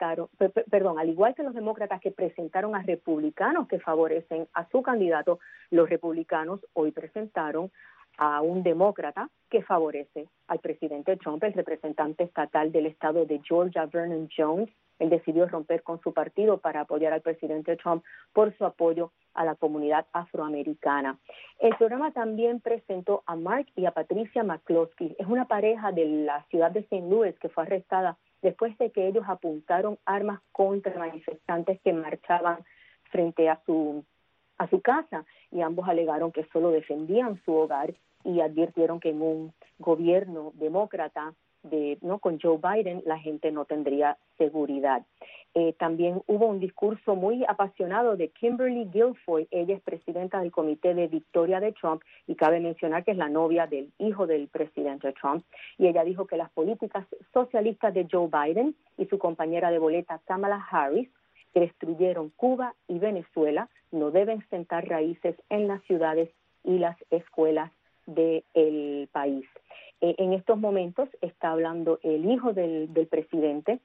al igual que los demócratas que presentaron a republicanos que favorecen a su candidato, los republicanos hoy presentaron a un demócrata que favorece al presidente Trump. El representante estatal del estado de Georgia, Vernon Jones, él decidió romper con su partido para apoyar al presidente Trump por su apoyo a la comunidad afroamericana. El programa también presentó a Mark y a Patricia McCloskey. Es una pareja de la ciudad de St. Louis que fue arrestada después de que ellos apuntaron armas contra manifestantes que marchaban frente a su casa, y ambos alegaron que solo defendían su hogar y advirtieron que en un gobierno demócrata con Joe Biden la gente no tendría seguridad. También hubo un discurso muy apasionado de Kimberly Guilfoyle. Ella es presidenta del Comité de Victoria de Trump y cabe mencionar que es la novia del hijo del presidente Trump, y ella dijo que las políticas socialistas de Joe Biden y su compañera de boleta Kamala Harris, que destruyeron Cuba y Venezuela, no deben sentar raíces en las ciudades y las escuelas del país. En estos momentos está hablando el hijo del presidente,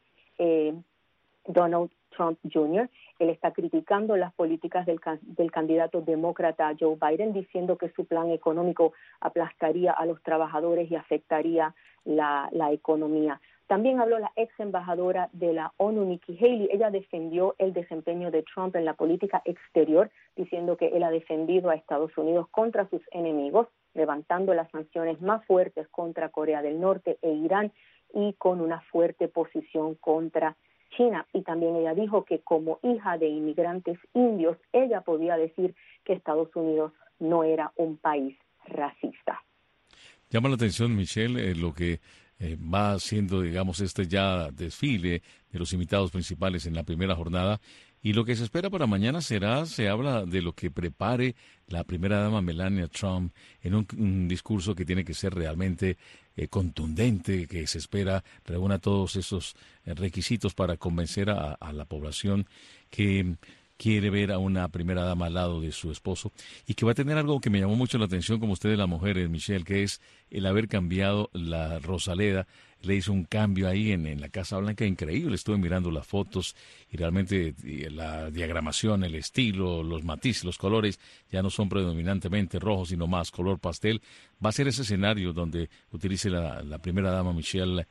Donald Trump Jr. Él está criticando las políticas del candidato demócrata Joe Biden, diciendo que su plan económico aplastaría a los trabajadores y afectaría la economía. También habló la ex embajadora de la ONU, Nikki Haley. Ella defendió el desempeño de Trump en la política exterior, diciendo que él ha defendido a Estados Unidos contra sus enemigos, levantando las sanciones más fuertes contra Corea del Norte e Irán y con una fuerte posición contra China. Y también ella dijo que como hija de inmigrantes indios, ella podía decir que Estados Unidos no era un país racista. Llama la atención, Michelle, lo que va siendo, digamos, ya desfile de los invitados principales en la primera jornada. Y lo que se espera para mañana se habla de lo que prepare la primera dama Melania Trump en un discurso que tiene que ser realmente contundente, que se espera reúna todos esos requisitos para convencer a la población que quiere ver a una primera dama al lado de su esposo, y que va a tener algo que me llamó mucho la atención, como ustedes las mujeres, Michelle, que es el haber cambiado la Rosaleda. Le hizo un cambio ahí en la Casa Blanca increíble. Estuve mirando las fotos y realmente la diagramación, el estilo, los matices, los colores ya no son predominantemente rojos, sino más color pastel. Va a ser ese escenario donde utilice la primera dama Michelle,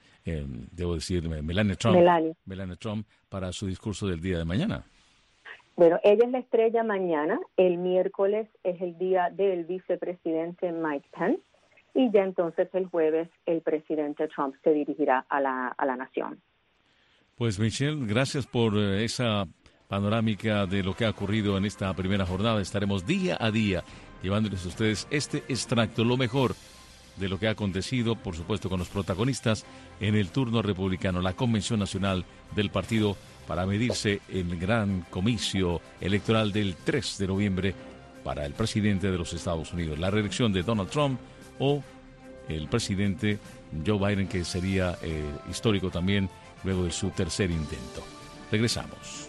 Melania Trump, para su discurso del día de mañana. Bueno, ella es la estrella mañana. El miércoles es el día del vicepresidente Mike Pence. Y ya entonces el jueves el presidente Trump se dirigirá a la nación. Pues Michelle, gracias por esa panorámica de lo que ha ocurrido en esta primera jornada. Estaremos día a día llevándoles a ustedes este extracto, lo mejor de lo que ha acontecido, por supuesto con los protagonistas en el turno republicano, la Convención Nacional del Partido, para medirse en el gran comicio electoral del 3 de noviembre para el presidente de los Estados Unidos. La reelección de Donald Trump o el presidente Joe Biden, que sería histórico también luego de su tercer intento. Regresamos.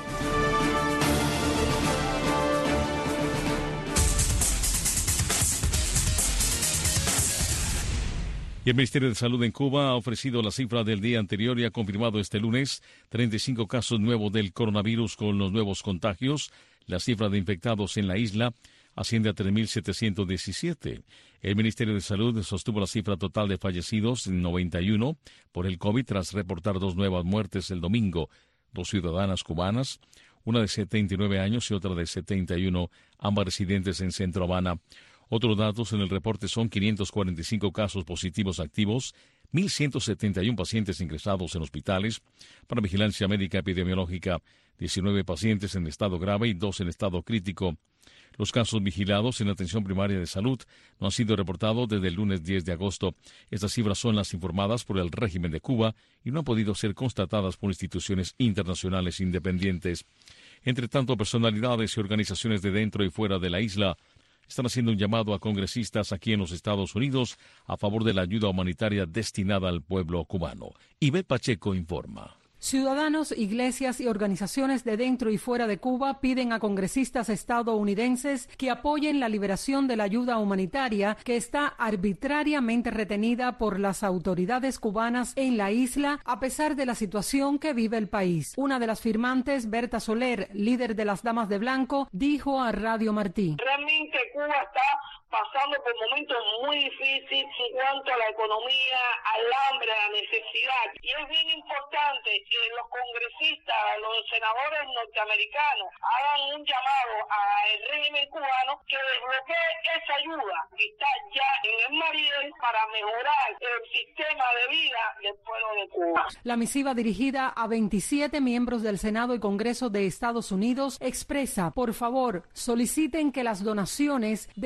Y el Ministerio de Salud en Cuba ha ofrecido la cifra del día anterior y ha confirmado este lunes 35 casos nuevos del coronavirus con los nuevos contagios. La cifra de infectados en la isla asciende a 3.717. El Ministerio de Salud sostuvo la cifra total de fallecidos en 91 por el COVID tras reportar 2 nuevas muertes el domingo, 2 ciudadanas cubanas, una de 79 años y otra de 71, ambas residentes en Centro Habana. Otros datos en el reporte son 545 casos positivos activos, 1.171 pacientes ingresados en hospitales para vigilancia médica epidemiológica, 19 pacientes en estado grave y 2 en estado crítico. Los casos vigilados en la atención primaria de salud no han sido reportados desde el lunes 10 de agosto. Estas cifras son las informadas por el régimen de Cuba y no han podido ser constatadas por instituciones internacionales independientes. Entre tanto, personalidades y organizaciones de dentro y fuera de la isla están haciendo un llamado a congresistas aquí en los Estados Unidos a favor de la ayuda humanitaria destinada al pueblo cubano. Ivette Pacheco informa. Ciudadanos, iglesias y organizaciones de dentro y fuera de Cuba piden a congresistas estadounidenses que apoyen la liberación de la ayuda humanitaria que está arbitrariamente retenida por las autoridades cubanas en la isla a pesar de la situación que vive el país. Una de las firmantes, Berta Soler, líder de las Damas de Blanco, dijo a Radio Martí: Realmente Cuba está pasando por momentos muy difíciles en cuanto a la economía, al hambre, a la necesidad. Y es bien importante que los congresistas, los senadores norteamericanos hagan un llamado al régimen cubano que desbloquee esa ayuda que está ya en el Mariel para mejorar el sistema de vida del pueblo de Cuba. La misiva dirigida a 27 miembros del Senado y Congreso de Estados Unidos expresa: por favor, soliciten que las donaciones de solidaridad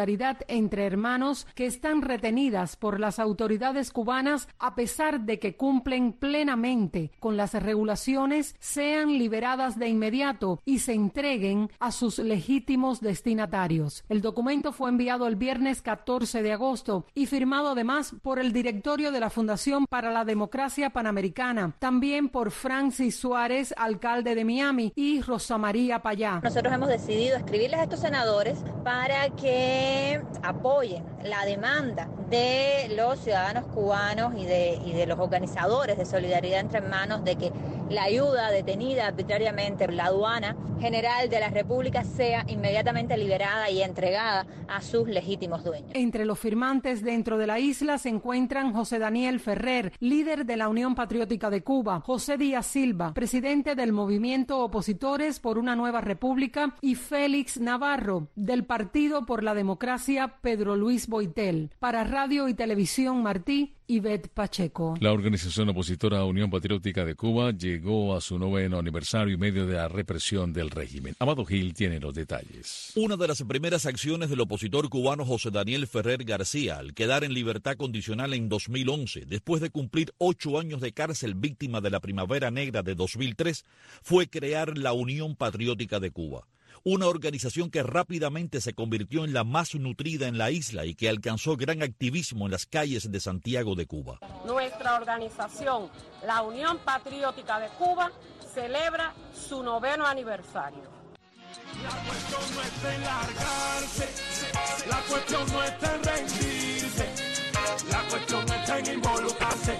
solidaridad entre hermanos que están retenidas por las autoridades cubanas a pesar de que cumplen plenamente con las regulaciones, sean liberadas de inmediato y se entreguen a sus legítimos destinatarios. El documento fue enviado el viernes 14 de agosto y firmado además por el directorio de la Fundación para la Democracia Panamericana, también por Francis Suárez, alcalde de Miami, y Rosa María Payá. Nosotros hemos decidido escribirles a estos senadores para que apoyen la demanda de los ciudadanos cubanos y de los organizadores de solidaridad entre hermanos de que la ayuda detenida arbitrariamente por la aduana general de la República sea inmediatamente liberada y entregada a sus legítimos dueños. Entre los firmantes dentro de la isla se encuentran José Daniel Ferrer, líder de la Unión Patriótica de Cuba, José Díaz Silva, presidente del movimiento Opositores por una Nueva República, y Félix Navarro, del Partido por la Democracia Pedro Luis Boitel. Para Radio y Televisión Martí, Ivette Pacheco. La organización opositora Unión Patriótica de Cuba llegó a su 9º aniversario y medio de la represión del régimen. Amado Gil tiene los detalles. Una de las primeras acciones del opositor cubano José Daniel Ferrer García al quedar en libertad condicional en 2011, después de cumplir 8 años de cárcel víctima de la Primavera Negra de 2003, fue crear la Unión Patriótica de Cuba. Una organización que rápidamente se convirtió en la más nutrida en la isla y que alcanzó gran activismo en las calles de Santiago de Cuba. Nuestra organización, la Unión Patriótica de Cuba, celebra su 9º aniversario. La cuestión no está en largarse, la cuestión no está en rendirse, la cuestión está en involucrarse.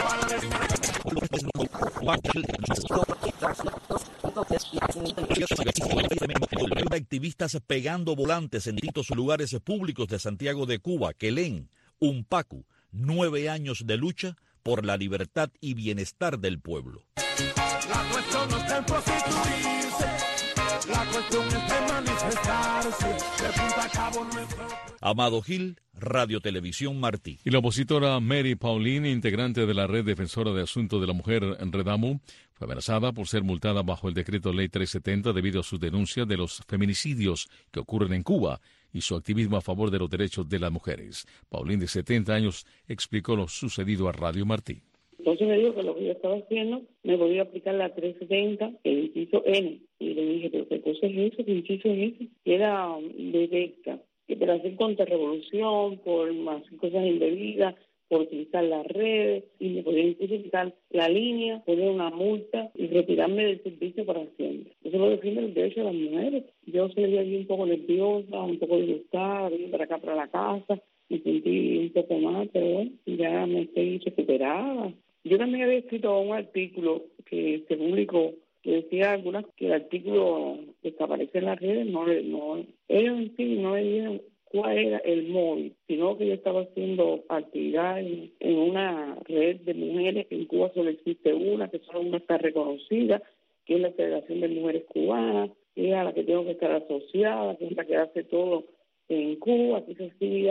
Activistas pegando volantes en distintos lugares públicos de Santiago de Cuba que leen Unpacu, 9 años de lucha por la libertad y bienestar del pueblo. La cuestión no está en prostituirse, la cuestión está en manifestarse, de punta a cabo nuestro... Amado Gil, Radio Televisión Martí. Y la opositora Mary Pauline, integrante de la Red Defensora de Asuntos de la Mujer en Redamu, fue amenazada por ser multada bajo el decreto Ley 370 debido a sus denuncias de los feminicidios que ocurren en Cuba y su activismo a favor de los derechos de las mujeres. Pauline, de 70 años, explicó lo sucedido a Radio Martí. Entonces me dijo que lo que yo estaba haciendo me podía aplicar la 370, el inciso N. Y le dije, pero ¿qué cosa es eso? ¿Qué inciso es ese? Y era directa, que por hacer contrarrevolución, por hacer cosas indebidas, por utilizar las redes, y me podía incluso quitar la línea, poner una multa y retirarme del servicio para siempre. Eso lo defiende el derecho de las mujeres. Yo salí allí un poco nerviosa, un poco disgustada, vine para acá, para la casa, me sentí un poco mal, pero bueno, ya me estoy recuperada. Yo también había escrito un artículo que se publicó que decía que el artículo desaparece en las redes, ellos en sí no le dijeron cuál era el móvil, sino que yo estaba haciendo actividades en una red de mujeres, que en Cuba solo existe una, que solo una está reconocida, que es la Federación de Mujeres Cubanas, que es a la que tengo que estar asociada, que es la que hace todo en Cuba, que eso sí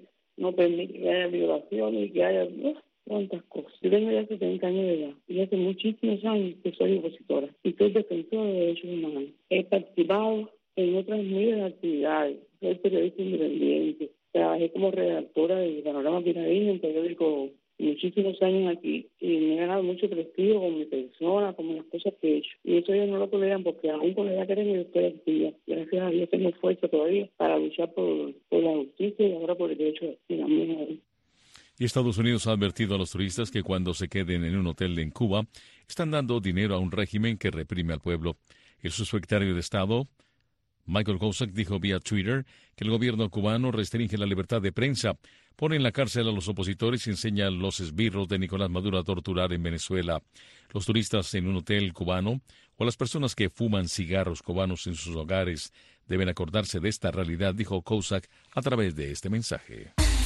no permite que haya violaciones y que haya... cuántas cosas. Yo tengo ya 70 años de edad y hace muchísimos años que soy opositora y soy defensora de derechos humanos. He participado en otras miles de actividades. Soy periodista independiente. Trabajé como redactora de Panorama Piradín, un periódico muchísimos años aquí, y me he ganado mucho prestigio con mi persona, con las cosas que he hecho. Y eso ellos no lo toleran porque aún con la edad que tengo yo estoy activa. Gracias a Dios tengo fuerza todavía para luchar por la justicia y ahora por el derecho de las mujeres. Y Estados Unidos ha advertido a los turistas que cuando se queden en un hotel en Cuba, están dando dinero a un régimen que reprime al pueblo. El subsecretario de Estado, Michael Kozak, dijo vía Twitter que el gobierno cubano restringe la libertad de prensa, pone en la cárcel a los opositores y enseña los esbirros de Nicolás Maduro a torturar en Venezuela. Los turistas en un hotel cubano o las personas que fuman cigarros cubanos en sus hogares deben acordarse de esta realidad, dijo Kozak a través de este mensaje.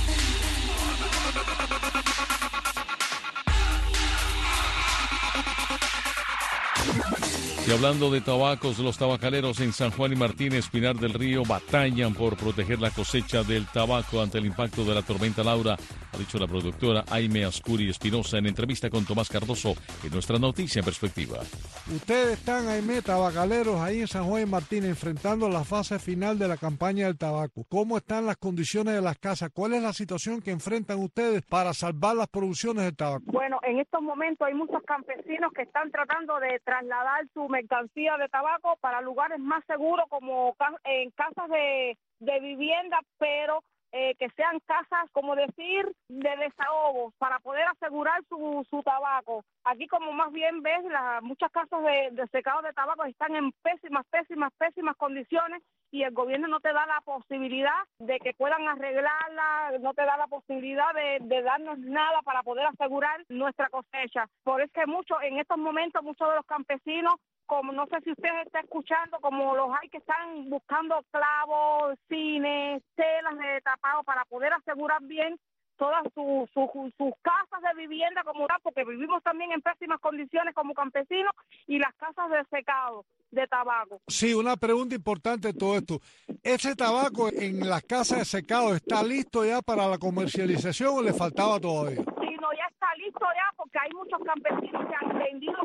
Y hablando de tabacos, los tabacaleros en San Juan y Martínez, Pinar del Río, batallan por proteger la cosecha del tabaco ante el impacto de la tormenta Laura. ha dicho la productora Aime Ascuri Espinosa en entrevista con Tomás Cardoso en Nuestra Noticia en Perspectiva. Ustedes están, Aime, tabacaleros ahí en San Juan y Martínez, enfrentando la fase final de la campaña del tabaco. ¿Cómo están las condiciones de las casas? ¿Cuál es la situación que enfrentan ustedes para salvar las producciones del tabaco? Bueno, en estos momentos hay muchos campesinos que están tratando de trasladar su mercancía de tabaco para lugares más seguros, como en casas de vivienda, pero que sean casas, como decir, de desahogo, para poder asegurar su tabaco. Aquí, como más bien ves, muchas casas de secado de tabaco están en pésimas condiciones, y el gobierno no te da la posibilidad de que puedan arreglarla, no te da la posibilidad de darnos nada para poder asegurar nuestra cosecha. Por eso que en estos momentos muchos de los campesinos, como no sé si ustedes están escuchando, como los hay que están buscando clavos, cines, telas de tapado para poder asegurar bien todas sus casas de vivienda como tal, porque vivimos también en pésimas condiciones como campesinos, y las casas de secado de tabaco. Sí, una pregunta importante de todo esto. ¿Ese tabaco en las casas de secado está listo ya para la comercialización o le faltaba todavía? Sí, no, ya está listo ya, porque hay muchos campesinos que han vendido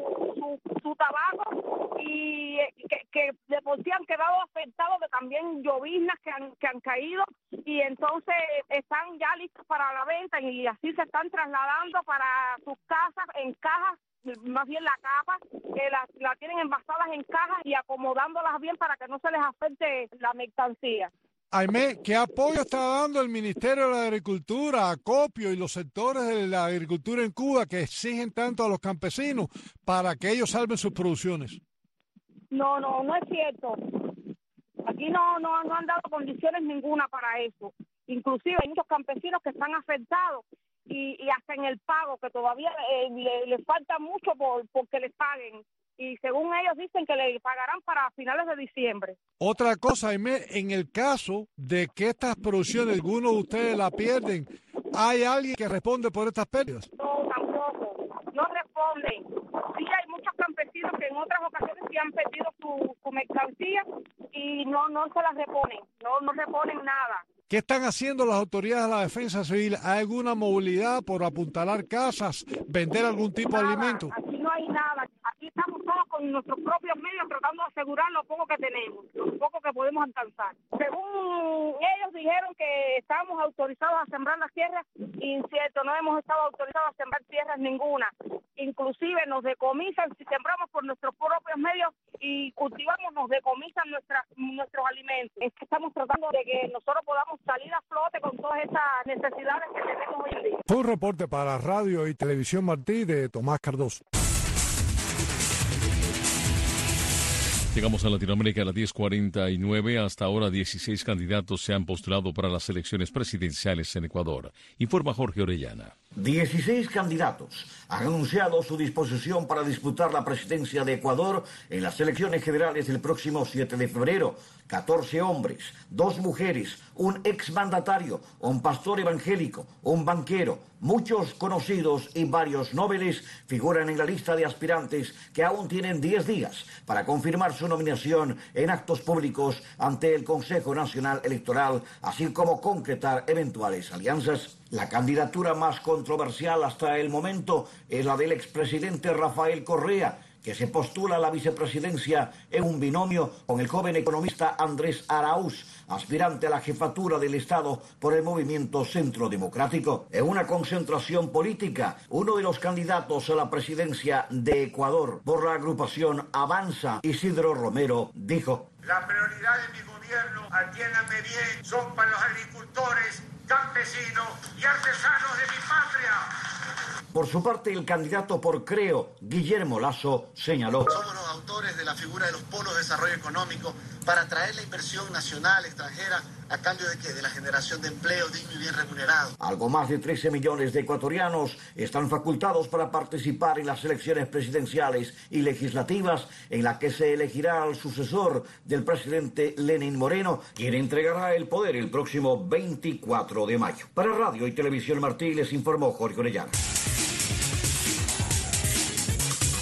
su tabaco y que de por sí han quedado afectados de también lloviznas que han caído, y entonces están ya listos para la venta, y así se están trasladando para sus casas en cajas, más bien la capa, que la tienen envasadas en cajas y acomodándolas bien para que no se les afecte la mercancía. Aime, ¿qué apoyo está dando el Ministerio de la Agricultura, Acopio y los sectores de la agricultura en Cuba que exigen tanto a los campesinos para que ellos salven sus producciones? No es cierto. Aquí no han dado condiciones ninguna para eso. Inclusive hay muchos campesinos que están afectados y hasta en el pago, que todavía les falta mucho porque les paguen. Y según ellos dicen que le pagarán para finales de diciembre. Otra cosa, Aime, en el caso de que estas producciones, algunos de ustedes la pierden, ¿hay alguien que responde por estas pérdidas? No, tampoco. No responden. Sí, hay muchos campesinos que en otras ocasiones sí han perdido su mercancía y no se las reponen. No reponen nada. ¿Qué están haciendo las autoridades de la defensa civil? ¿Hay alguna movilidad por apuntalar casas, vender algún tipo de alimento? Aquí no hay nada. Aquí estamos todos con nuestros propios medios tratando de asegurar lo poco que tenemos, lo poco que podemos alcanzar. Según ellos dijeron que estábamos autorizados a sembrar las tierras, incierto, no hemos estado autorizados a sembrar tierras ninguna. Inclusive nos decomisan, si sembramos por nuestros propios medios y cultivamos, nos decomisan nuestros alimentos. Es que estamos tratando de que nosotros podamos salir a flote con todas esas necesidades que tenemos hoy en día. Fue un reporte para Radio y Televisión Martí de Tomás Cardoso. Llegamos a Latinoamérica a las 10:49. Hasta ahora 16 candidatos se han postulado para las elecciones presidenciales en Ecuador. Informa Jorge Orellana. 16 candidatos han anunciado su disposición para disputar la presidencia de Ecuador en las elecciones generales del próximo 7 de febrero. 14 hombres, 2 mujeres, un exmandatario, un pastor evangélico, un banquero, muchos conocidos y varios nobles figuran en la lista de aspirantes que aún tienen 10 días para confirmar su nominación en actos públicos ante el Consejo Nacional Electoral, así como concretar eventuales alianzas. La candidatura más controversial hasta el momento es la del expresidente Rafael Correa, que se postula a la vicepresidencia en un binomio con el joven economista Andrés Araúz, aspirante a la jefatura del Estado por el Movimiento Centro Democrático. En una concentración política, uno de los candidatos a la presidencia de Ecuador por la agrupación Avanza, Isidro Romero, dijo: la prioridad de mi gobierno, atiéndanme bien, son para los agricultores, campesinos y artesanos de mi patria. Por su parte, el candidato por Creo, Guillermo Lasso, señaló: somos los autores de la figura de los polos de desarrollo económico para atraer la inversión nacional, extranjera, a cambio de ¿qué? De la generación de empleo digno y bien remunerado. Algo más de 13 millones de ecuatorianos están facultados para participar en las elecciones presidenciales y legislativas, en la que se elegirá al sucesor del presidente Lenín Moreno, quien entregará el poder el próximo 24 de mayo. Para Radio y Televisión Martí les informó Jorge Orellana.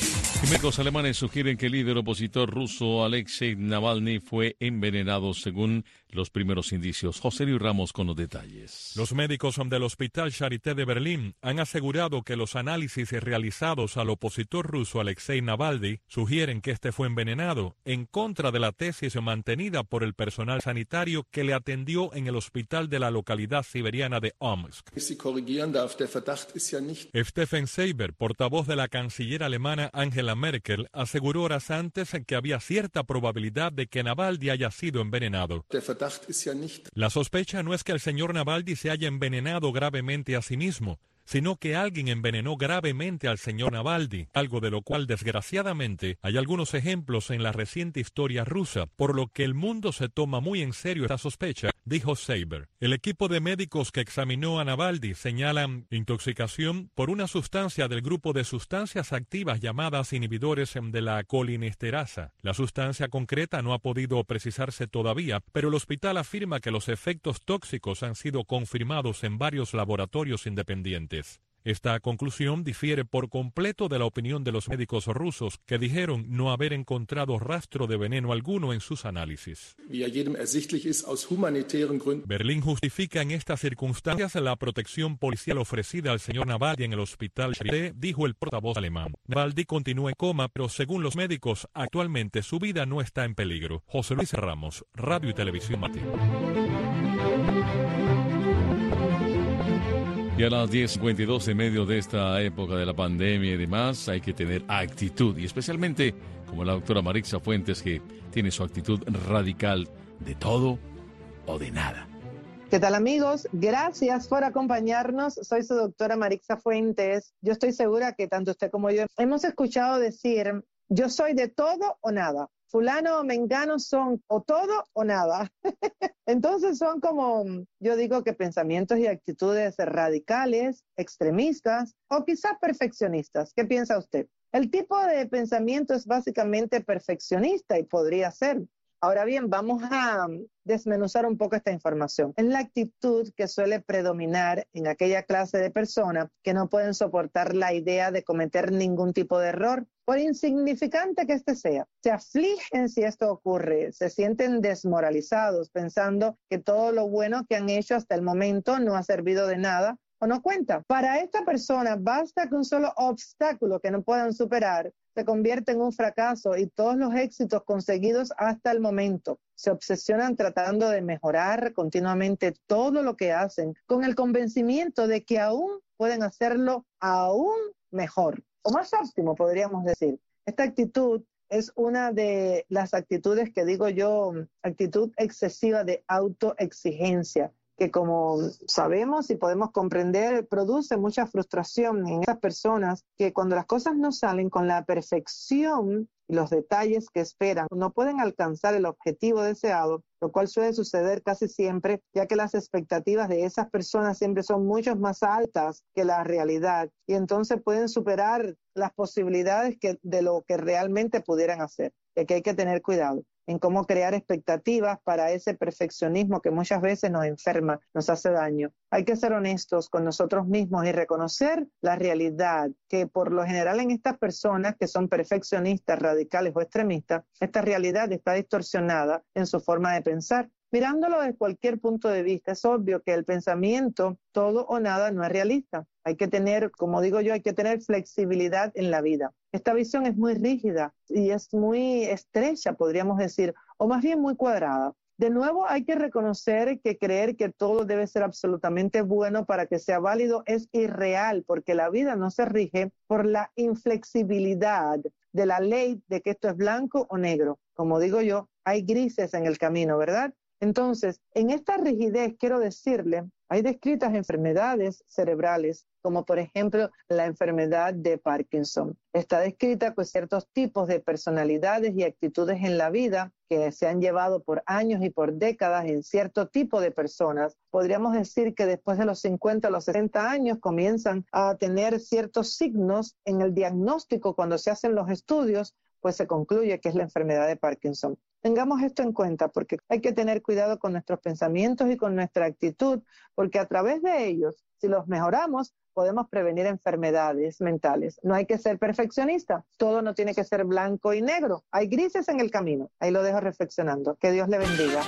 Médicos alemanes sugieren que el líder opositor ruso Alexei Navalny fue envenenado según los primeros indicios. José Luis Ramos con los detalles. Los médicos del Hospital Charité de Berlín han asegurado que los análisis realizados al opositor ruso Alexei Navalny sugieren que este fue envenenado, en contra de la tesis mantenida por el personal sanitario que le atendió en el hospital de la localidad siberiana de Omsk. Steffen Seibert, portavoz de la canciller alemana Angela Merkel, aseguró horas antes que había cierta probabilidad de que Navalny haya sido envenenado. La sospecha no es que el señor Navalny se haya envenenado gravemente a sí mismo, sino que alguien envenenó gravemente al señor Navalny, algo de lo cual desgraciadamente hay algunos ejemplos en la reciente historia rusa, por lo que el mundo se toma muy en serio esta sospecha, dijo Seibert. El equipo de médicos que examinó a Navalny señalan intoxicación por una sustancia del grupo de sustancias activas llamadas inhibidores de la colinesterasa. La sustancia concreta no ha podido precisarse todavía, pero el hospital afirma que los efectos tóxicos han sido confirmados en varios laboratorios independientes. Esta conclusión difiere por completo de la opinión de los médicos rusos, que dijeron no haber encontrado rastro de veneno alguno en sus análisis. Berlín justifica en estas circunstancias la protección policial ofrecida al señor Navalny en el hospital Charité, dijo el portavoz alemán. Navalny continúa en coma, pero según los médicos, actualmente su vida no está en peligro. José Luis Ramos, Radio y Televisión Martín. Y a las 10:52, en medio de esta época de la pandemia y demás, hay que tener actitud. Y especialmente como la doctora Marixa Fuentes, que tiene su actitud radical de todo o de nada. ¿Qué tal, amigos? Gracias por acompañarnos. Soy su doctora Marixa Fuentes. Yo estoy segura que tanto usted como yo hemos escuchado decir, yo soy de todo o nada. Fulano o mengano son o todo o nada. Entonces son como, yo digo que pensamientos y actitudes radicales, extremistas o quizás perfeccionistas. ¿Qué piensa usted? El tipo de pensamiento es básicamente perfeccionista y podría ser. Ahora bien, vamos a desmenuzar un poco esta información. Es la actitud que suele predominar en aquella clase de personas que no pueden soportar la idea de cometer ningún tipo de error, por insignificante que este sea. Se afligen si esto ocurre, se sienten desmoralizados pensando que todo lo bueno que han hecho hasta el momento no ha servido de nada o no cuenta. Para esta persona basta que un solo obstáculo que no puedan superar se convierte en un fracaso y todos los éxitos conseguidos hasta el momento. Se obsesionan tratando de mejorar continuamente todo lo que hacen con el convencimiento de que aún pueden hacerlo aún mejor o más óptimo, podríamos decir. Esta actitud es una de las actitudes que digo yo, actitud excesiva de autoexigencia, que como sabemos y podemos comprender, produce mucha frustración en esas personas que cuando las cosas no salen con la perfección y los detalles que esperan, no pueden alcanzar el objetivo deseado, lo cual suele suceder casi siempre, ya que las expectativas de esas personas siempre son mucho más altas que la realidad y entonces pueden superar las posibilidades de lo que realmente pudieran hacer. Y aquí hay que tener cuidado en cómo crear expectativas para ese perfeccionismo que muchas veces nos enferma, nos hace daño. Hay que ser honestos con nosotros mismos y reconocer la realidad, que por lo general en estas personas que son perfeccionistas, radicales o extremistas, esta realidad está distorsionada en su forma de pensar. Mirándolo desde cualquier punto de vista, es obvio que el pensamiento todo o nada no es realista. Hay que tener, como digo yo, hay que tener flexibilidad en la vida. Esta visión es muy rígida y es muy estrecha, podríamos decir, o más bien muy cuadrada. De nuevo, hay que reconocer que creer que todo debe ser absolutamente bueno para que sea válido es irreal, porque la vida no se rige por la inflexibilidad de la ley de que esto es blanco o negro. Como digo yo, hay grises en el camino, ¿verdad? Entonces, en esta rigidez, quiero decirle, hay descritas enfermedades cerebrales, como por ejemplo la enfermedad de Parkinson. Está descrita con ciertos tipos de personalidades y actitudes en la vida que se han llevado por años y por décadas en cierto tipo de personas. Podríamos decir que después de los 50 o los 60 años comienzan a tener ciertos signos en el diagnóstico cuando se hacen los estudios, pues se concluye que es la enfermedad de Parkinson. Tengamos esto en cuenta porque hay que tener cuidado con nuestros pensamientos y con nuestra actitud, porque a través de ellos, si los mejoramos, podemos prevenir enfermedades mentales. No hay que ser perfeccionista. Todo no tiene que ser blanco y negro. Hay grises en el camino. Ahí lo dejo reflexionando. Que Dios le bendiga.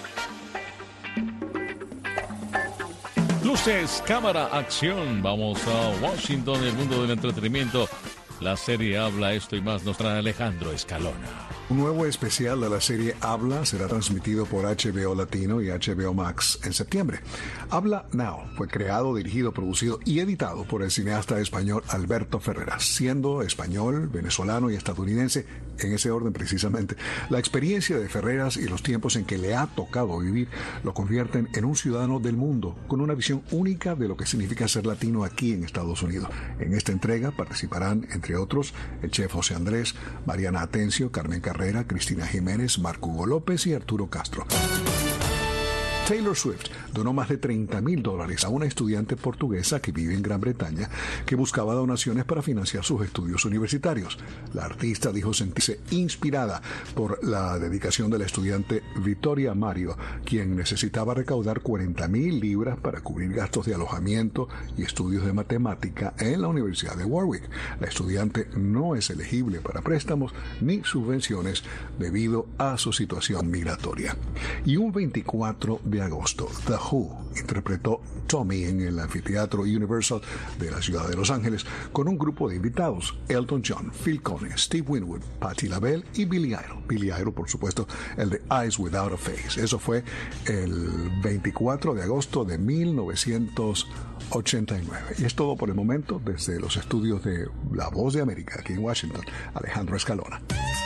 Luces, cámara, acción. Vamos a Washington, el mundo del entretenimiento. La serie Habla, esto y más nos trae Alejandro Escalona. Un nuevo especial de la serie Habla será transmitido por HBO Latino y HBO Max en septiembre. Habla Now fue creado, dirigido, producido y editado por el cineasta español Alberto Ferreras. Siendo español, venezolano y estadounidense, en ese orden precisamente, la experiencia de Ferreras y los tiempos en que le ha tocado vivir lo convierten en un ciudadano del mundo, con una visión única de lo que significa ser latino aquí en Estados Unidos. En esta entrega participarán, entre otros, el chef José Andrés, Mariana Atencio, Carmen Carrera, Cristina Jiménez, Marco Hugo López y Arturo Castro. Taylor Swift donó más de $30,000 a una estudiante portuguesa que vive en Gran Bretaña que buscaba donaciones para financiar sus estudios universitarios. La artista dijo sentirse inspirada por la dedicación de la estudiante Vittoria Mario, quien necesitaba recaudar 40,000 libras para cubrir gastos de alojamiento y estudios de matemática en la Universidad de Warwick. La estudiante no es elegible para préstamos ni subvenciones debido a su situación migratoria. Y un 24 de agosto, The Who interpretó Tommy en el anfiteatro Universal de la ciudad de Los Ángeles con un grupo de invitados: Elton John, Phil Collins, Steve Winwood, Patti LaBelle y Billy Idol. Billy Idol, por supuesto, el de Eyes Without a Face. Eso fue el 24 de agosto de 1989. Y es todo por el momento desde los estudios de La Voz de América, aquí en Washington. Alejandro Escalona.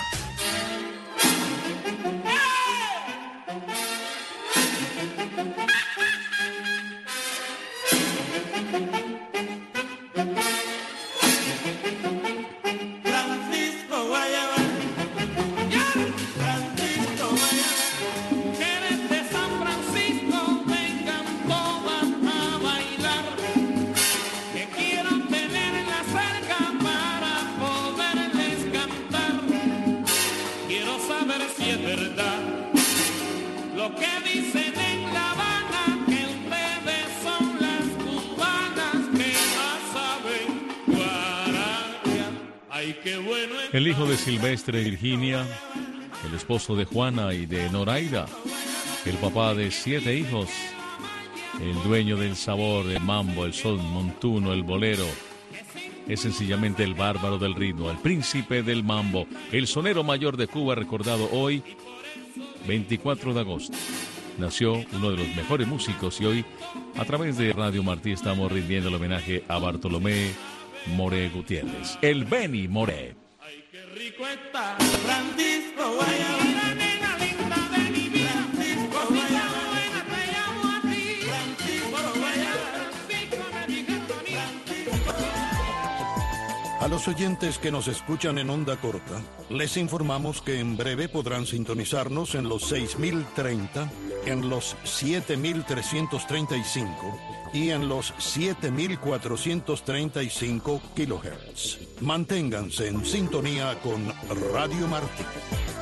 El hijo de Silvestre y Virginia, el esposo de Juana y de Noraida, el papá de 7 hijos, el dueño del sabor, el mambo, el son montuno, el bolero, es sencillamente el bárbaro del ritmo, el príncipe del mambo, el sonero mayor de Cuba, recordado hoy, 24 de agosto. Nació uno de los mejores músicos y hoy, a través de Radio Martí, estamos rindiendo el homenaje a Bartolomé Moré Gutiérrez, el Benny Moré. Rico está Francisco Guayabera, nena linda de mi vida. Francisco Guayabera, te llamo a ti. Francisco Guayabera, A los oyentes que nos escuchan en onda corta, les informamos que en breve podrán sintonizarnos en los 6030, en los 7335 y en los 7435 kHz. Manténganse en sintonía con Radio Martí.